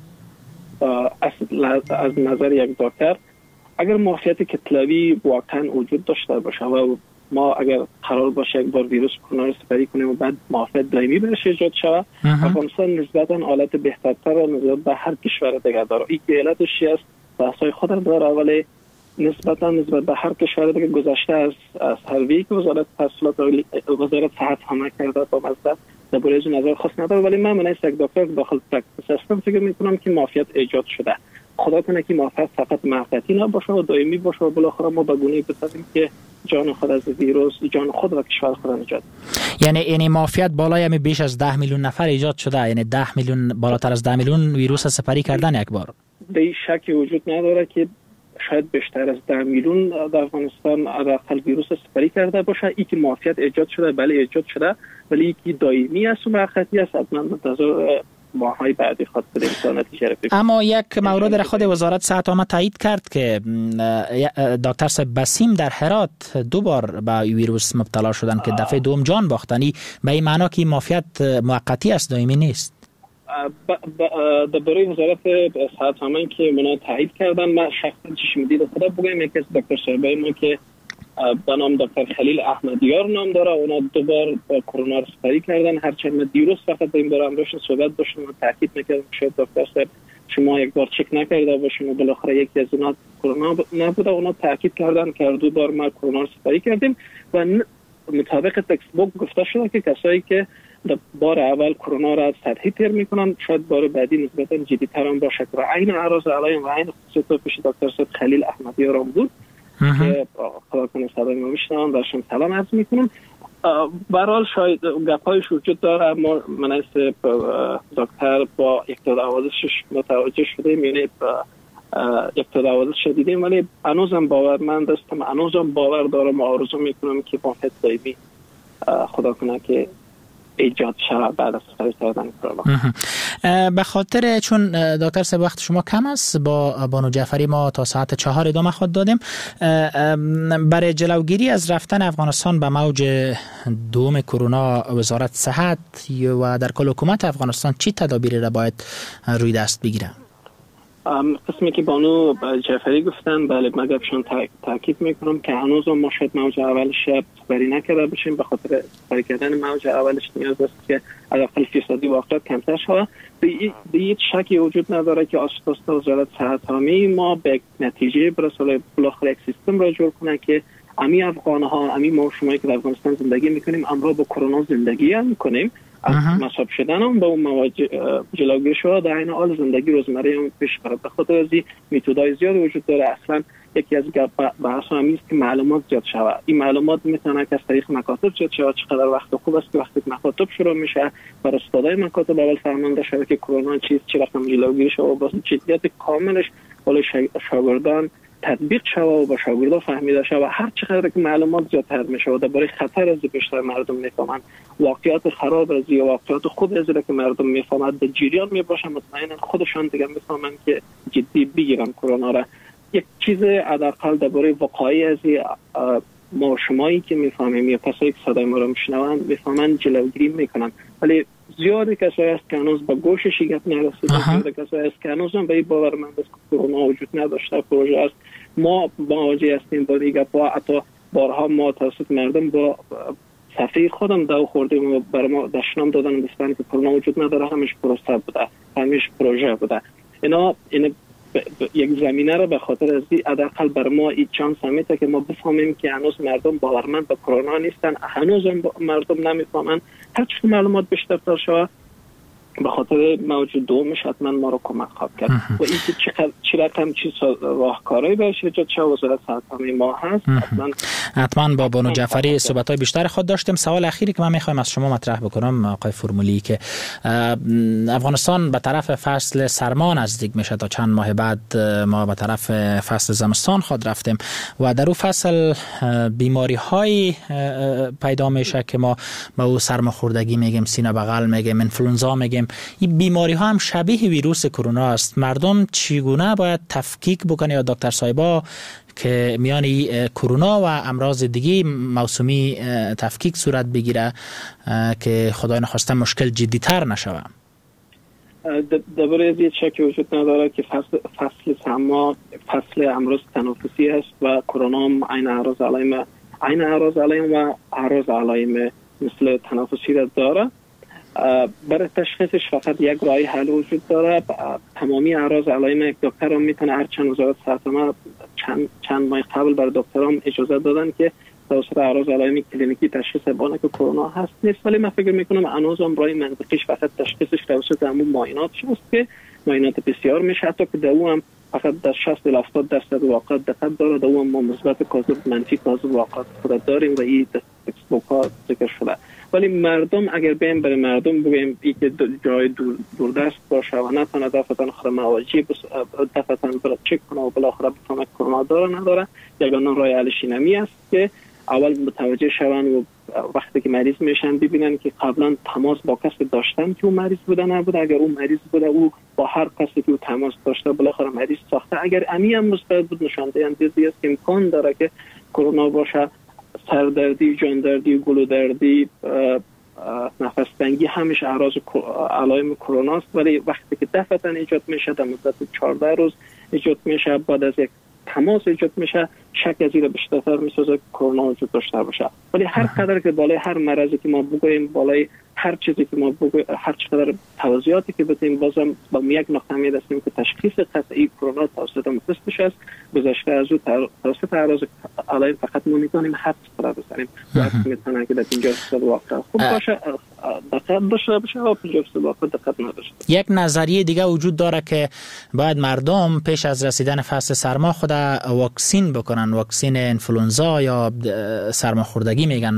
از نظر یک دکتر اگر معافیت کتلوی واقعا وجود داشته باشه و ما اگر قرار باشه یک بار ویروس کرونا رو سپری کنیم و بعد معافیت دائمی برش ایجاد شود، افغانستان نسبتا حالت بهترتر و نسبت به هر کشور دیگه داره. این علتش است بحث‌های خود داره، ولی نسبت به هر کشور دیگه گذشته از سروی که وزارت تحصیلات وزارت صحت عامه کرده با مزد درباره از نظر خاص نداره، ولی من یک دکتر داخل پرکتیس هستم فکر میکنم که معافیت ایجاد شده. خدا کنه که معافیت فقط موقتی نباشه و دائمی باشه و بالاخره ما به گونه‌ای بتونیم که جان خود از ویروس، جان خود و کشور خود نجات. یعنی معافیت بالای بیش از 10 میلیون نفر ایجاد شده، یعنی 10 میلیون بالاتر از 10 میلیون ویروس سپری کردن یک بار. به شکی وجود نداره که شاید بیشتر از 10 میلیون در افغانستان حداقل ویروس سپری کرده باشه. این که معافیت ایجاد شده بله ایجاد شده، ولی که دائمی است و موقتی است. حتما منتظر ماهای بعدی خود بدیم تا نتیجه رو ببینیم. اما یک مورد را خود وزارت صحت عامه تایید کرد که دکتر صاحب بسیم در هرات 2 بار به ویروس مبتلا شدن که دفعه دوم جان باختنی، به این معنا که معافیت موقتی است دائمی نیست. درباره وزارت صحت عامه که منا تایید کردن، من شخصا چشم دید خدا بگم یکی از دکتر صاحبای ما که به نام دکتر خلیل احمدیار نام داره، اونا 2 بار کرونا رو سپری کردن. هرچند من دیروز فقط این بار امروز صحبت داشتم و تاکید میکردم شاید دکتر صاحب شما یک بار چک نکرده باشین و بالاخره یکی از اونا کرونا نبوده. اونا تاکید کردن که 2 بار ما کرونا رو سپری کردیم و مطابق تکست بوک گفته شده که کسایی که بار اول کرونا را سطحی تر میکنن شاید بار بعدی نسبتا جدی‌تر هم باشه و عین اعراض علایم و عین خصوصیات پیش دکتر صاحب خلیل احمدیار هم بود که خدا کنه صدای ما میشنون. درشم سلام عرض میکنم. برحال شاید گپایش وجود داره، اما من از دکتر با یک آوازش متوجه شدیم، یعنی یک آوازش دیدیم، ولی هنوزم باورمند هستم، هنوزم باور دارم و آرزو میکنم که با فت دائمی خدا کنه که ایجاد شود بعد از سپری کردن کرونا. به خاطر چون دکتر صاحب وقت شما کم است، با بانو جعفری ما تا ساعت 4 ادامه خود دادیم. برای جلوگیری از رفتن افغانستان به موج دوم کرونا وزارت صحت و در کل حکومت افغانستان چی تدابیری را باید روی دست بگیره؟ قسمی که بانو جعفری گفتن بله مگرشان تاکید میکنم که هنوز ما شاید موج اولش خبری نکرده باشیم. به خاطر خبری کردن موج اولش نیاز است که حداقل فیصدی واقعیت کمتر شود. به هیچ شکی وجود نداره که آساستا وزارت صحت عامه ما به نتیجه برسه بالاخره یک سیستم را جور کنه که امی افغان‌ها امی ما شما که در افغانستان زندگی میکنیم امروز با کرونا زندگی میکنیم از مصاب شدن هم با اون مواجه جلوگیری شده در این حال زندگی روزمره هم پیش برد. به خاطر از این میتودهای زیاد وجود داره. اصلا یکی از بحث همی است که معلومات زیاد شود. این معلومات میتونه که از طریق مکاتب زیاد شود. چقدر وقت خوب است که وقتی مکاتب شروع میشه بر استادای مکاتب اول فرمانده شده که کرونا چیست چه رقم جلوگیری شده و با جدیت کاملش بالای شاگردان تطبیق شود و با شاگردان فهمیده شود. هر چقدر که معلومات زیادتر میشه و درباره خطر از بیشتر مردم میفهمند، واقعیت خراب از یا واقعیت خوب از که مردم میفهمند در جریان میباشن، مطمئنا خودشان دیگه میفهمند که جدی بگیرن کرونا را. یک چیز حداقل درباره وقایع از ما شمایی که میفهمیم یا کسایی که صدای ما را میشنوند میفهمند جلوگیری میکنن، ولی زیادی کسایی است که هنوز به گوش شیگت نرسیدن. زیادی کسایی است که هنوز هم به این باورمند است که کرونا وجود نداشته، پروژه است. ما مواجه هستیم با دیگه با حتی بارها ما توسط مردم با صفحه خودم دو خوردیم و برای ما دشنام دادن دستان که کرونا وجود نداره، همیش پروسه بوده، همیش پروژه بوده. اینا یک زمینه را به خاطر از این حداقل بر ما این چانس همیته که ما بفهمیم که هنوز مردم باورمند به کرونا نیستن، هنوز مردم نمیفهمن. هر چه معلومات بیشتر شود به خاطر موجود دومش حتما ما رو کمک خواهد کرد. و این که چه رقم چیز راهکارهایی باشه چه وزارت صحت عامه ما هست حتما با بانو جعفری صحبت‌های بیشتر خود داشتیم. سوال اخیری که من میخوایم از شما مطرح بکنم آقای فرمولی که افغانستان به طرف فصل سرما نزدیک میشه، تا چند ماه بعد ما به طرف فصل زمستان خود رفتیم و در اون فصل بیماری های پیدا میشه که ما به او سرماخوردگی میگیم، سینه بغل میگیم، انفلوئنزا میگیم. این بیماری ها هم شبیه ویروس کرونا است. مردم چگونه باید تفکیک بکنه یا دکتر صاحبا که میان کرونا و امراض دیگه موسمی تفکیک صورت بگیره که خدای نخواسته مشکل جدی‌تر نشوه؟ درباره این شکی وجود نداره که فصل سرما فصل امراض تنفسی است و کرونا هم عین اعراض علائم و اعراض علائم مثل تنفسی را داره. برای تشخیصش فقط یک راه حل وجود داره. تمامی اعراض علائم یک دکتر هم میتونه، هر چند وزارت صحت عامه چند ماه قبل برای دکترام اجازه دادن که توسط اعراض علائم کلینیکی تشخیص بانه که کرونا هست نیست، ولی من فکر میکنم هنوز هم راه منطقیش فقط تشخیصش توسط همون معایناتش است که معاینات بسیار میشه، حتی که دو هم فقط در 60 تا 70% واقعیت دقت داره. دو هم ما مثبت کاذب منفی کاذب واقعیت خود داریم و این تکستبوک ها ذکر شده. ولی مردم اگر بیم برای مردم بگیم ای که جای دوردست باشه و نتونه دفتن خود مواجه دفتن برای چک کنه و بالاخره بفهمه کرونا داره نداره، یگانه راه حلش نمی است که اول متوجه شون و وقتی که مریض میشن ببینن که قبلا تماس با کسی داشتن که اون مریض بوده نبوده. اگر اون مریض بوده او با هر کسی که تماس داشته بالاخره مریض ساخته. اگر امی هم مثبت بود نشان دهنده است که امکان داره که کرونا باشه. سردردی، جاندردی، گلودردی، نفس تنگی همیش اعراض علائم کرونا است، ولی وقتی که دفعتاً ایجاد میشه در مدت 14 روز ایجاد میشه، بعد از یک تماس ایجاد میشه، شک از این بیشتر میسازه که کرونا وجود داشته باشه. ولی هر قدر که بالای هر مرضی که ما بگوییم، بالای هر چیزی که ما بگوییم، هر چقدر توضیحاتی که بدیم، بازم با یک نقطه میرسیم که تشخیص قطعی کرونا توسط متخصص است. گذشته از او توسط اعراض علائم فقط ما میتونیم حدس بزنیم. وقتی میتونه که در 50% واقع خوب باشه، دقت داشته باشه و 50% واقع دقت نداشته. یک نظریه دیگه وجود داره که باید مردم پیش از رسیدن فصل سرما خود واکسین بکنن، واکسین انفلوئنزا یا سرماخوردگی میگن،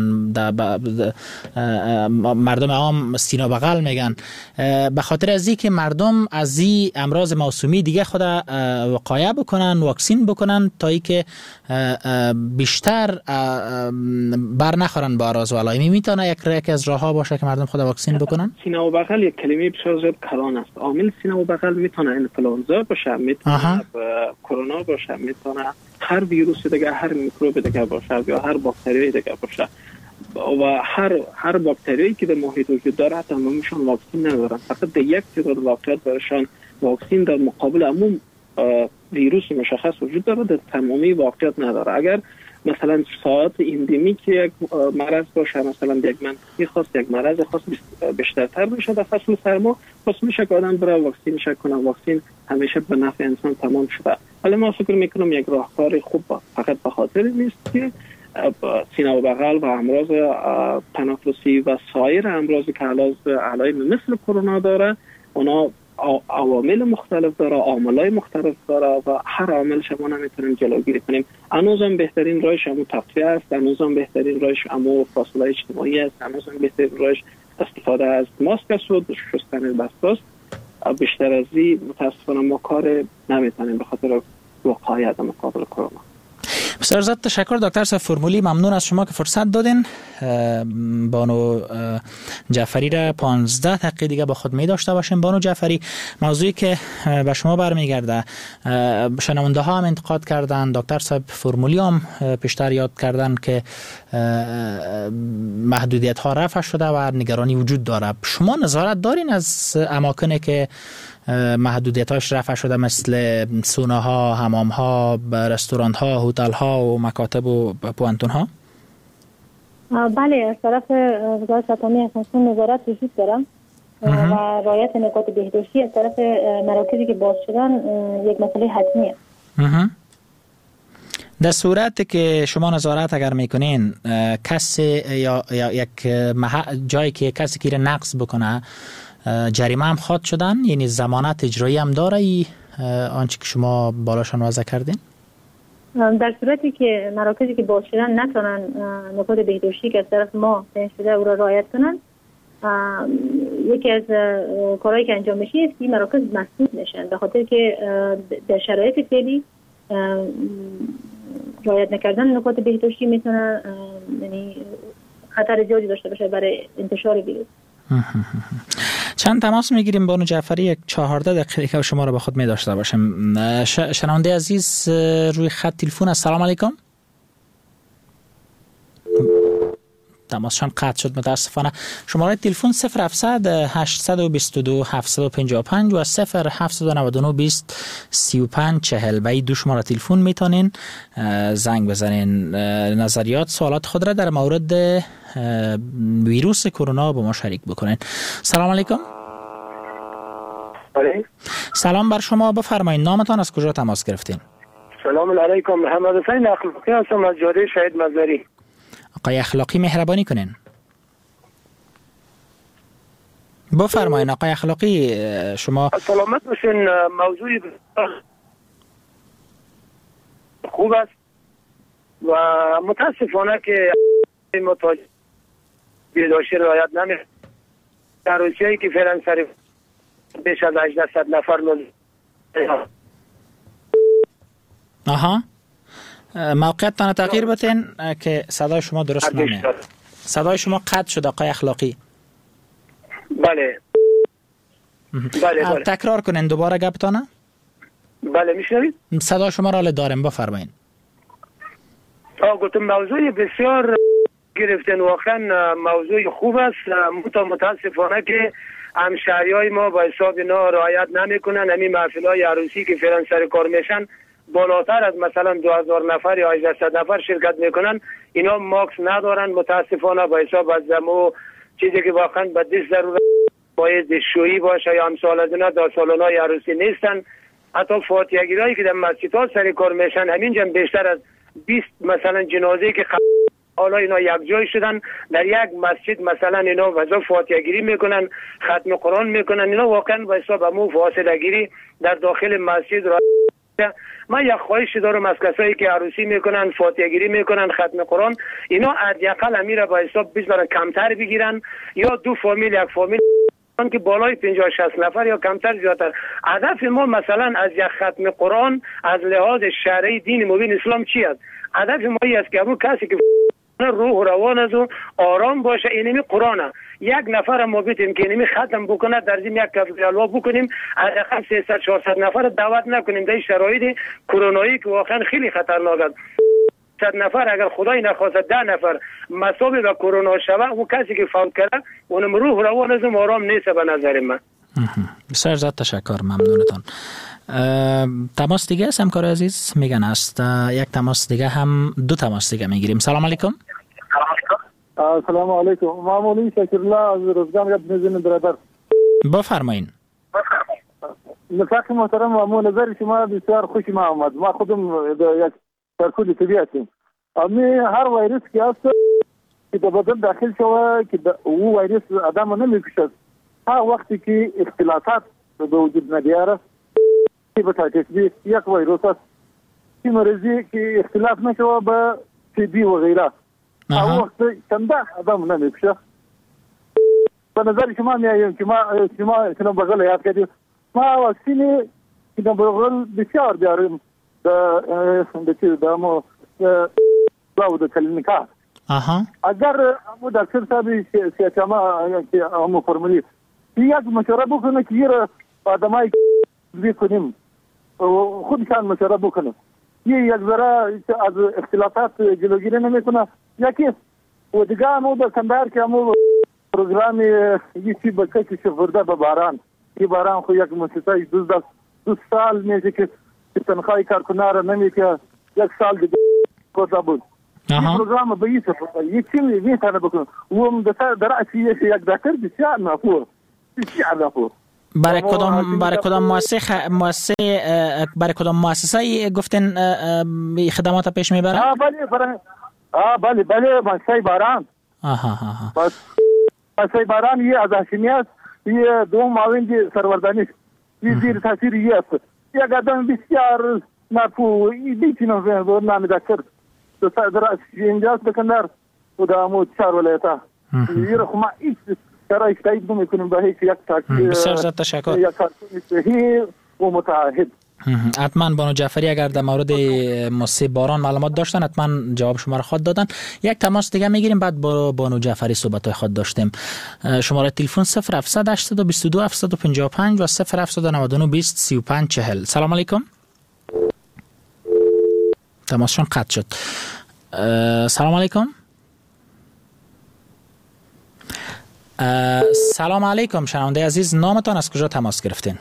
مردم عام سینه بغل میگن، به خاطر از اینکه مردم از این امراض موسمی دیگه خود وقایع بکنن، واکسین بکنن تا اینکه بیشتر بر نخورن با اعراض و علائم. میتونه یک از راهها باشه که مردم خود واکسین بکنن؟ سینه و بغل یک کلمه بسیار زیاد کلان است. عامل سینه و بغل میتونه انفلوئنزا باشه، میتونه کرونا باشه، میتونه هر ویروس دیگه، هر میکروب دیگه باشه یا هر باکتری دیگه باشه. و هر باکتری که در محیط وجود داره تمامشون واکسین ندارن، فقط یک تعداد واقعیت برایشان واکسین در مقابل عموم ویروس مشخص وجود داره، در تمامی واقعیت نداره. اگر مثلا ساعت اندمیک یک مرض باشه، مثلا یک منطقه خاص یک مرض خاص بیشترتر بشه در فصل سرما، پس میشه که آدم بره واکسین شک کنه. واکسین همیشه به نفع انسان تمام شده. ولی ما فکر میکنم یک راهکار خوب فقط به خاطر نیست که سینه و بغل و امراض تنفسی و سایر امراضی که علائم مثل کرونا داره، اونا عوامل مختلف داره، عاملای مختلف داره و هر عاملش ما نمیتونیم جلوگیری کنیم. هنوزم بهترین راهش همون تغذیه است، هنوزم بهترین راهش همون فاصله اجتماعی است، هنوزم بهترین راهش استفاده از ماسک است و شستن دست است. بیشتر از این متاسفانه ما کار نمیتونیم به خاطر وقایع در مقابل کرونا. بسیار زیاد تشکر دکتر صاحب فرمولی، ممنون از شما که فرصت دادین. بانو جعفری را 15 دقیقه دیگه با خود می داشته باشیم. بانو جعفری، موضوعی که به شما برمیگرده، شنونده ها هم انتقاد کردن، دکتر صاحب فرمولی هم پیشتر یاد کردن که محدودیت ها رفع شده و نگرانی وجود داره. شما نظارت دارین از اماکنی که محدودیتاش رفع شده، مثل سوناها، حمامها، رستوران ها، هتل ها و مکاتب و پوانتون ها؟ بله، از طرف وزارت سلامت افغانستان نظارت وجود داره و رعایت نکات بهداشتی از طرف مراکزی که باز شدن یک مسئله حتمیه. در صورتی که شما نظارت اگر میکنین، کسی یا یک جایی که کسی که نقض بکنه جریمه هم خواهد شدن، یعنی ضمانت اجرایی هم داره آنچه که شما بالاشان وضع کردین؟ در صورتی که مراکزی که باز شدن نتونن نکات بهداشتی که از طرف ما تعیین شده او را رعایت کنن، یکی از کارهایی که انجام میشه است که مراکز مسدود میشن، به خاطر که در شرایط فعلی رعایت نکردن نکات بهداشتی میتونه یعنی خطر زیادی داشته باشه برای انتشار ویروس. چند تماس میگیریم بانو جعفری؟ یک 14 دقیقه که شما رو با خود می داشته باشیم. شنونده عزیز روی خط تلفن. السلام علیکم. تماسشان قطع شد متاسفانه. شماره تلفن 0700 822 755 و 0799 20 35 40 و این دو شماره تلفن میتونین زنگ بزنین، نظریات سوالات خود را در مورد ویروس کرونا با ما شریک بکنین. سلام علیکم. سلام بر شما، بفرمایید نامتان، از کجا تماس گرفتین؟ سلام علیکم، محمد حسین اخلاقی هستم از جاده شهید مزاری. آقای اخلاقی مهربانی کنین. بفرمایید آقای اخلاقی، شما سلامت باشین. موضوعی خوب است و متاسفانه که متاجر بهداشتی رعایت نمی‌کنند. در روسیه‌ای که فعلا سر بیش از 800 نفر آها، موقعیتتان تغییر بتین که صدای شما درست نمیاد. صدای شما قطع شد آقای اخلاقی. بله. تکرار کنین دوباره گپتانه. بله میشنوید؟ صدای شما را داریم، بفرمایید. گفتم موضوع بسیار گرفتن، واقعا موضوع خوب است. متاسفانه که همشهریای ما با حساب اینا رعایت نمیکنن. همین محفل‌های عروسی که فعلا سر کار میشن بالاتر از مثلا 2000 نفر یا 800 نفر شرکت میکنن، اینا ماکس ندارن. متاسفانه با حساب از دمو چیزی که واقعا به دست ضرورت باید شویی باشه یا امثال از اینا در سالن‌های عروسی نیستن. حتی فاتحه‌گیرایی که در مسجدها سر کار میشن، همینجا بیشتر از 20 مثلا جنازه که حالا اینا یک جای شدن در یک مسجد، مثلا اینا وضع فاتحه‌گیری میکنن، ختم قرآن میکنن. اینا واقعا با حساب همون فاصله گیری در داخل مسجد را. من یک خواهش دارم از کسایی که عروسی میکنن، فاتحه گیری میکنن، ختم قرآن، اینا حداقل امیره با حساب بذارن کمتر بگیرن، یا دو فامیل یک فامیل که بالای 50-60 نفر یا کمتر زیادتر. هدف ما مثلا از یک ختم قرآن از لحاظ شرعی دین مبین اسلام چی است؟ هدف ما است که اون کسی که روح و روان از و آرام باشه، اینمی قرآنه. یک نفر ما بیتیم که اینمی ختم بکنه، در زمین یک کفر الوا بکنیم، از اقل 300-400 نفر دعوت نکنیم در شرایط کرونایی که واقعا خیلی خطرناک است. 100 نفر اگر خدای نخواست 10 نفر مصاب به کرونا شوه، اون کسی که فوت کرده اونم روح و روان از و آرام نیست به نظر من. بسیار زیاد تشکر، ممنونتان. تماس دیگه است همکار عزیز؟ میگن است یک تماس دیگه هم، دو تماس دیگه میگیریم. سلام علیکم. سلام علیکم. معمولی شکرالله از روزگان یاد میزنیم برادر. بفرمایین. نفاق محترم و نظر شما بسیار خوش ما آمد. ما خودم یک سرکول طبیعتیم. امی هر ویروس که است که به بدن داخل شوه که او ویروس آدم نمیکشد، ها وقتی که اختلاطات به وجود نیاره هپاتیتس بی یک ویروس است که مریضی که اختلاط نشوه به تی بی و غیره، ها وقت چنده آدم نمیکشه. به نظر شما میایم که شما کنم بغل یاد کردیم ما واکسینی کنم بغل بسیار داریم به چیز دامو باود کلینیکا. اگر امو دکتر صاحب سیاچما امو فرمولی یک مشوره بکنه که یه آدمایی بکنیم خودشان مشوره بکنه یک ذره از اختلافات جلوگیری نمیکنه. یکی و دیگه امو در کندهار که امو پروگرام یکی بچه که شفرده به باران، این باران خو یک مؤسسه 2 سال میشه که تنخواهی کارکنار نمیشه، یک سال دیگه کوتا بود. این پروگرام به این صفحه یکی میتونه بکنه و در اصلی یک دکتر بسیار نافور برای کدام مؤسسه گفتن خدمات پیش میبره؟ بله مؤسسه باران. مؤسسه باران یه از هاشمیت، یه دو معاون سروردانی، یه زیر تاثیر یه است. یک آدم بسیار نافور بیچینه به نام دکتر در اینجاست بکندر و دامو 4 ولایتا یه رقم ایست برای تایید نمی‌کنیم به هیچ یک تاکید. بسیار زیاد تشکر. یک صحیح و متعهد. حتما بانو جعفری اگر در مورد مؤسسه باران معلومات داشتن حتما جواب شما را خواهد دادن. یک تماس دیگه میگیریم بعد با بانو جعفری صحبت‌های خود داشتیم. شماره تلفن 0700 822 755 و 0799 20 35 40. سلام علیکم. تماسشون قطع شد. سلام علیکم. سلام علیکم شنونده عزیز، نامتان از کجا تماس گرفتین؟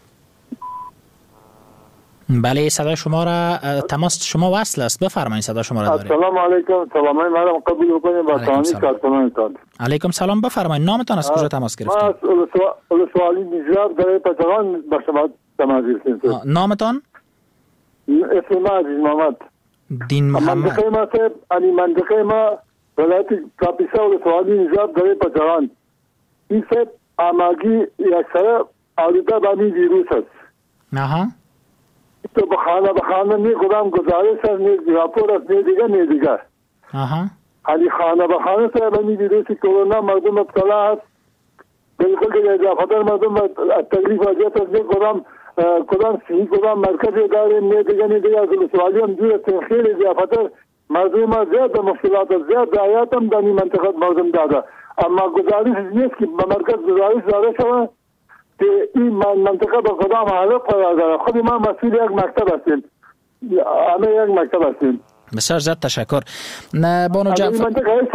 بله صدای شما را تماس شما وصل است، بفرمایید صدا شما را داریم. سلام علیکم. سلام مردم قبول بکنید با تانی کارکنانتان. علیکم سلام، بفرمایید نامتان از کجا تماس گرفتین؟ ما اولسوالی نجات در پچغان با شما تماس گرفتیم. نامتان؟ اسم ما عزیز محمد دین محمد. منطقه ما صاحب علی منطقه ما ولایت کاپیسا اولسوالی نجات در پچغان. این صاحب آماگی یک سره آلوده بانی ویروس است. تو بخانه نی کدام گزارش است، نی راپور است، نی دیگه. علی خانه صاحب بانی ویروس کرونا مردم ابتلا است. بالکل دیگه خطر مردم تکلیف واجهت است. نی کدام مرکز اداره نی دیگه از اولسوالی هم جور تنخیل خطر مردم زیاد مشکلات زیاد آیات هم دانی منطقه مردم داده. اما گزارش نیست که به مرکز گزارش داده شود که این منطقه به کدام حالت قرار دارد. خود ما مسئول یک مکتب هستیم، همه یک مکتب هستیم. بسیار زیاد تشکر. بانو جعفر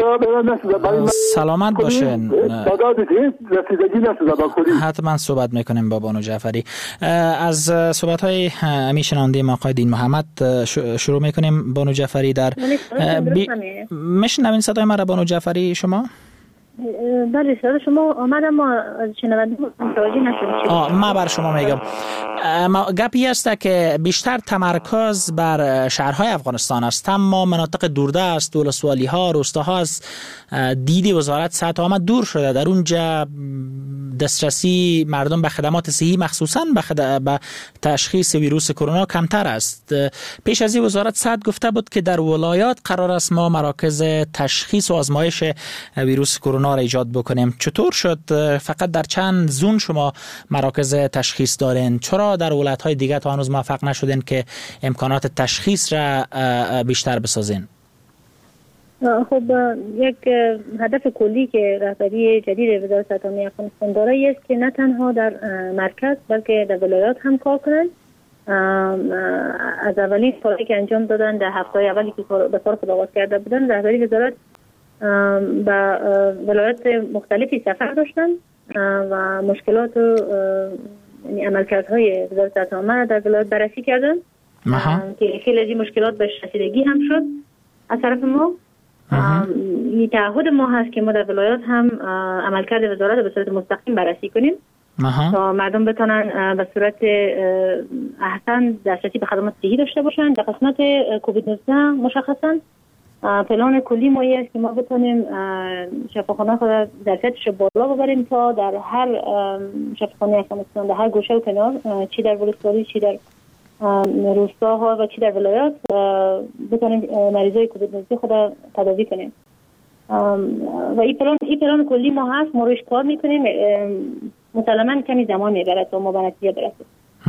سلامت باشین. حتما صحبت میکنیم با بانو جعفری. از صحبت های امی شنونده ما آقای دین محمد شروع میکنیم. بانو جعفری در میشنوین صدای مرا بانو جعفری شما؟ بله صدا شما آمدم ما شنونده متوجه نشدیم. ما بر شما میگم گپی است که بیشتر تمرکز بر شهرهای افغانستان است، اما مناطق دوردست ولسوالی ها روستاها از دید وزارت صحت عامه دور شده. در اونجا دسترسی مردم به خدمات صحی مخصوصا به تشخیص ویروس کرونا کمتر است. پیش از این وزارت صحت گفته بود که در ولایات قرار است ما مراکز تشخیص و آزمایش ویروس کرونا را ایجاد بکنیم. چطور شد فقط در چند زون شما مراکز تشخیص دارین؟ چرا در ولایت‌های دیگه تا هنوز موفق نشدین که امکانات تشخیص را بیشتر بسازین؟ خب یک هدف کلی که رهبری جدید وزارت صحت عامه افغانستان داره است که نه تنها در مرکز بلکه در ولایات هم کار کنند. از اولین کاری که انجام دادن در هفته اولی که به کار خود آغاز کرده بودن، رهبری وزارت به ولایات مختلفی سفر داشتن و مشکلات و یعنی عملکردهای وزارت صحت عامه در ولایت بررسی کردن که خیلی از این مشکلات به رسیدگی هم شد از طرف ما. این تعهد ما هست که ما در ولایات هم عملکرد وزارت به صورت مستقیم بررسی کنیم تا مردم بتونن به صورت احسن دسترسی به خدمات صحی داشته باشن. در قسمت کووید 19 مشخصا پلان کلی ما است که ما بتونیم شفاخانه خود ظرفیتش بالا ببریم تا در هر شفاخانه افغانستان در هر گوشه و کنار، چی در ولسوالی، چی در روستاها و چی در ولایات، بتونیم مریضای کووید 19 خود تداوی کنیم. و این پلان کلی ما هست، ما روش کار میکنیم. مسلماً کمی زمان میبره تا ما به نتیجه برسیم.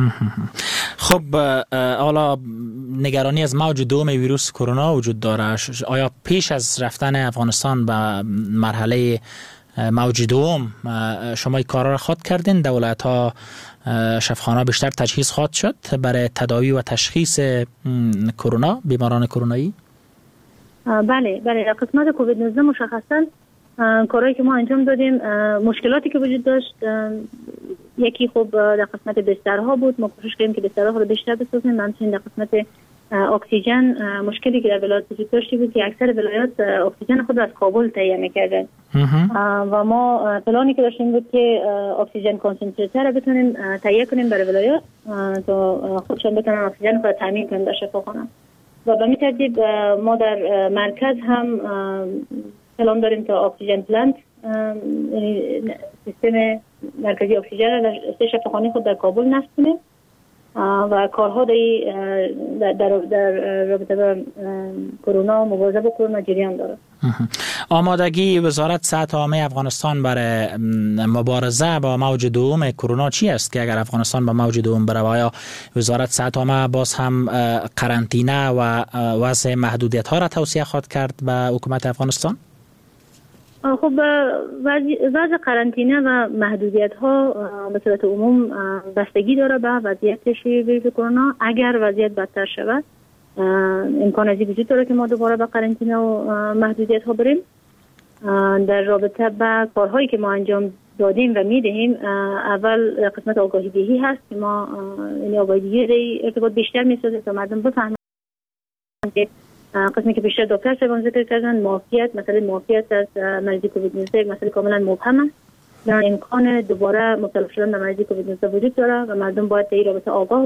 خب حالا نگرانی از موج دوم ویروس کرونا وجود داره. آیا پیش از رفتن افغانستان به مرحله موج دوم شما این کارا را خود کردین؟ دولت‌ها شفاخانه‌ها بیشتر تجهیز خواهد شد برای تداوی و تشخیص کرونا، بیماران کرونایی؟ بله در قسمت کووید 19 مشخصاً کارهایی که ما انجام دادیم، مشکلاتی که وجود داشت، یکی خب در قسمت بسترها بود. ما کوشش کردیم که بسترها رو بیشتر بسازیم. همچنین در قسمت اکسیژن مشکلی که در ولایات وجود داشتی بود که اکثر ولایات اکسیژن خود از کابل تهیه می‌کردن و ما پلانی که داشتیم بود که اکسیژن کنسنتراتور رو بتونیم تهیه کنیم برای ولایات تا خودشون بتونن اکسیژن خود تامین کنن در شفاخانه. و به این ترتیب ما در مرکز هم پلان داریم تا اکسیژن پلنت، یعنی سیستم مرکزی اکسیژن را در سه شفاخانه خود در کابل نصب کنیم و کارها در رابطه با کرونا، مبارزه با کرونا جریان داره. آمادگی وزارت صحت عامه افغانستان برای مبارزه با موج دوم کرونا چی است که اگر افغانستان با موج دوم بره؟ آیا وزارت صحت عامه باز هم قرنطینه و وضع محدودیت ها را توصیه خواهد کرد به حکومت افغانستان؟ خب وضع قرنطینه و محدودیت ها به صورت عموم بستگی داره به وضعیت ویروس کرونا. اگر وضعیت بدتر شود امکان ازی وجود داره که ما دوباره به قرنطینه و محدودیت ها بریم. در رابطه با کارهایی که ما انجام دادیم و میدهیم، اول قسمت آگاهی دهی هست که ما یعنی آگاهی دهی ارتباط بیشتر میسازه تا مردم بفهمن که قسمی که بیشتر دکتر صاحبان ذکر کردن، مسئله معافیت از مریضی کووید 19 مسئله کاملا مبهم است. در امکان دوباره مبتلا شدن به مریضی کووید 19 وجود داره و مردم باید در این رابطه آگاه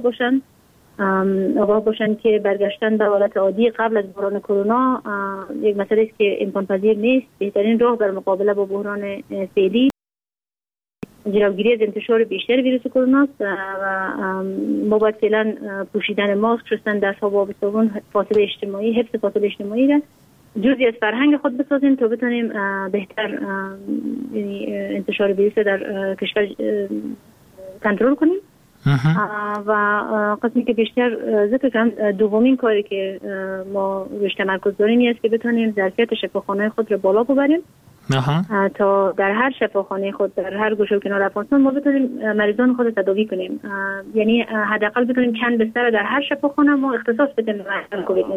باشن که برگشتن به حالت عادی قبل از بحران کرونا یک مسئله است که امکان پذیر نیست. بهترین راه برای مقابله با بحران فعلی جلوگیری از انتشار بیشتر ویروس کرونا است و ما باید فعلا پوشیدن ماسک، شستن دست‌ها با آب صابون، فاصله اجتماعی، حفظ فاصله اجتماعی را جزئی از فرهنگ خود بسازیم تا بتونیم بهتر یعنی انتشار ویروس در کشور کنترل کنیم. و قسمی که بیشتر ذکر کردم، دومین کاری که ما روش تمرکز داریم است که بتونیم ظرفیت شفاخانه خود را بالا ببریم تا در هر شفاخانه خود در هر گوشه و کنار افغانستان ما بتونیم مریضان خود تداوی کنیم. یعنی حداقل بتونیم چند بستر در هر شفاخانه ما اختصاص بدیم به کووید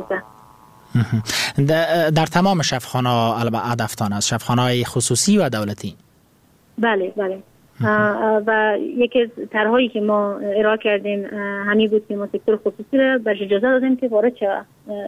19 در تمام شفاخانه هدفتان از شفاخانه‌های خصوصی و دولتی. بله و یکی از طرح‌هایی که ما ارائه کردیم همین بود که ما سکتور خصوصی را بهش اجازه دادیم که وارد شود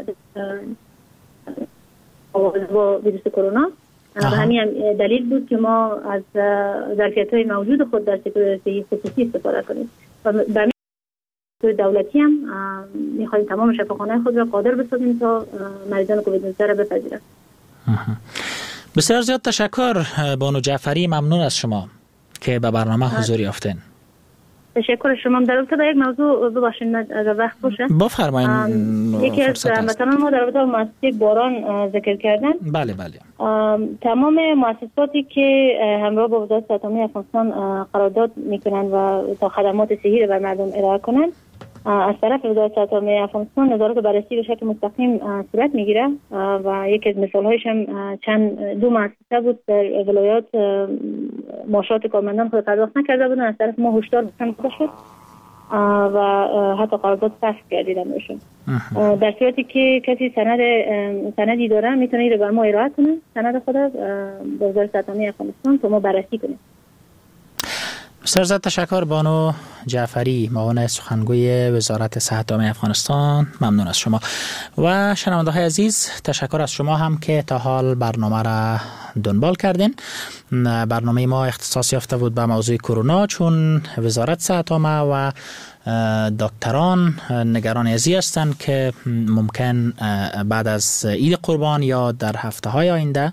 با ویروس کرونا. و همین دلیل بود که ما از ظرفیت‌های موجود خود در سکتور خصوصی استفاده کنیم و به دولتی هم می‌خوایم تمام شفاخانه‌های خود را قادر بسازیم تا مریضان کووید 19 را بپذیرند. بسیار زیاد تشکر بانو جعفری، ممنون از شما که به برنامه حضور یافتین. تشکر شما. در رابطه با یک موضوع ببخشید اگر وقت باشه بفرمایید. یکی از مثلا ما در رابطه با مؤسسه باران ذکر کردن. بله تمام مؤسساتی که همراه با وزارت صحت عامه افغانستان قرارداد میکنن و تا خدمات صحی را بر مردم ارائه کنن، از طرف وزارت صحت عامه افغانستان نظارت و بررسی به شکل مستقیم صورت میگیره و یکی از مثال‌هایش هم دو مؤسسه بود در ولایات معاشات کارمندان خود پرداخت نکرده بودن، از طرف ما هشدار داده شد و حتی قرارداد فسخ گردیدن بهشون. در صورتی که کسی سندی داره میتونه این رو بر ما ارائه کنه، سند خود به وزارت صحت عامه افغانستان تا ما بررسی کنیم بسیار تشکر بانو جعفری، معاون سخنگوی وزارت صحت عامه افغانستان. ممنون از شما. و شنونده های عزیز، تشکر از شما هم که تا حال برنامه را دنبال کردین. برنامه ما اختصاص یافته بود به موضوع کرونا، چون وزارت صحت عامه و دکتران نگران ازی هستند که ممکن بعد از عید قربان یا در هفته های آینده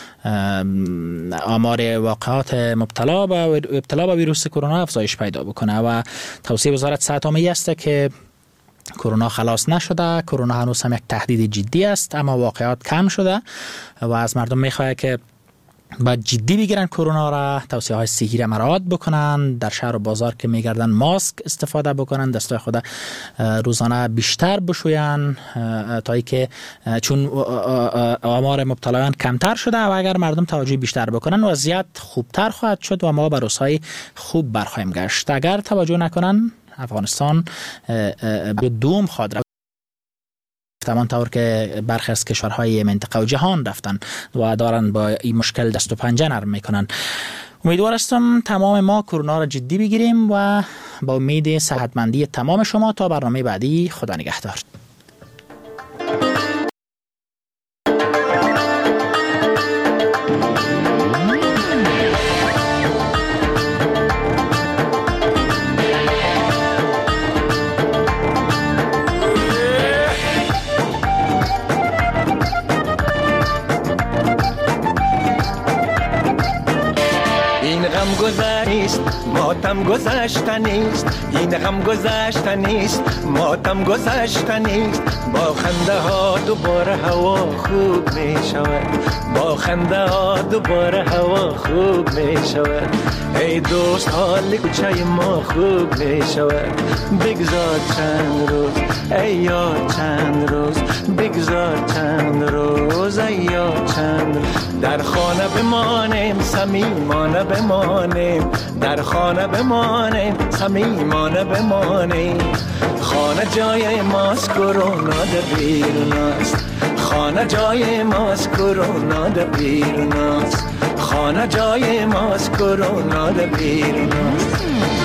آمار واقعات مبتلا به ویروس کرونا افزایش پیدا بکنه و توصیه وزارت صحت عامه است که کرونا خلاص نشده، کرونا هنوز هم یک تهدید جدی است، اما واقعات کم شده و از مردم میخواد که باید جدی بگیرن کرونا را، توصیه های صحی را مراعات بکنن، در شهر و بازار که میگردن ماسک استفاده بکنن، دستای خود روزانه بیشتر بشوین تا ای که چون آمار مبتلایان کمتر شده و اگر مردم توجه بیشتر بکنن وضعیت خوبتر خواهد شد و ما به روزهای خوب برخواهیم گشت. اگر توجه نکنن افغانستان به دوم خواهد رفت، همان طور که برخی از کشورهای منطقه و جهان رفتن و دارن با این مشکل دست و پنجه نرم میکنن. امیدوار هستم تمام ما کرونا را جدی بگیریم و با امید صحتمندی تمام شما تا برنامه بعدی. خدا نگهدار. ماتم گذشتنیست، این غم گذشتنیست، ماتم گذشتنیست. با خنده ها دوباره هوا خوب می شود، با خنده ها دوباره هوا خوب می شود. ای دوست حال کوچه ما خوب می شود. بگذار چند روز ای یار، چند روز بگذار چند روز ای یار، چند روز در خانه بمانیم، صمیمانه بمانیم، در خانه بمانیم، صمیمانه بمانیم. خانه جای ماست، کرونا در بیرون است. خانه جای ماست، کرونا در بیرون است. خانه جای ماست، کرونا در بیرون است.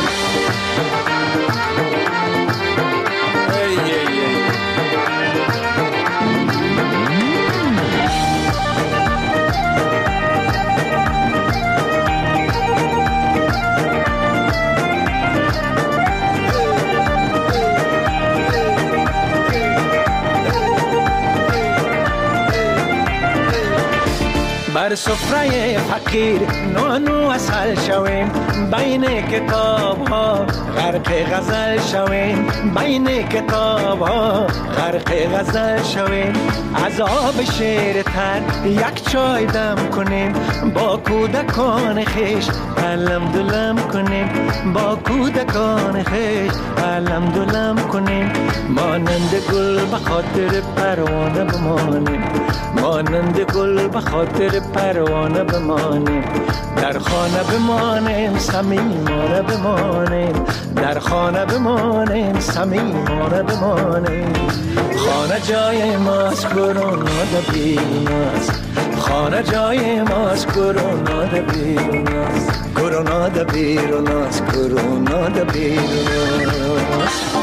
بر سفره فقیر نانو اصل شویم، بین کتاب ها غرق غزل شویم، بین کتاب ها غرق غزل شویم. از آب شیر تر یک چای دم کنیم، با کودکان خیش علم دلم کنیم، با کودکان خیش علم دلم کنیم. مانند گل به خاطر پروانه بمانیم، مانند گل به خاطر پروانه بمانیم. در خانه بمانیم، صمیمانه بمانیم، در خانه بمانیم، صمیمانه بمانیم. خانه جای ماست، کرونا در بیرون است. خانه جای ماست، کرونا در بیرون است. کرونا در بیرون است، کرونا در بیرون است.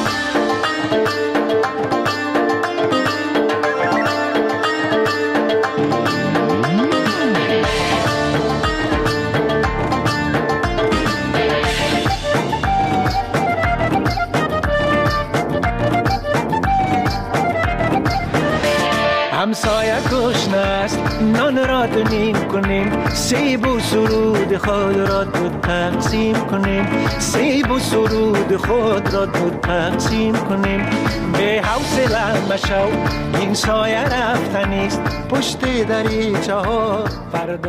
همسایه گشنه است، نان را دو نیم کنیم، سیب و سرود خود را دو تقسیم کنیم، سیب و سرود خود را دو تقسیم کنیم. به حوصله مشو این سایه رفتنیست، پشت دریچه ها فردا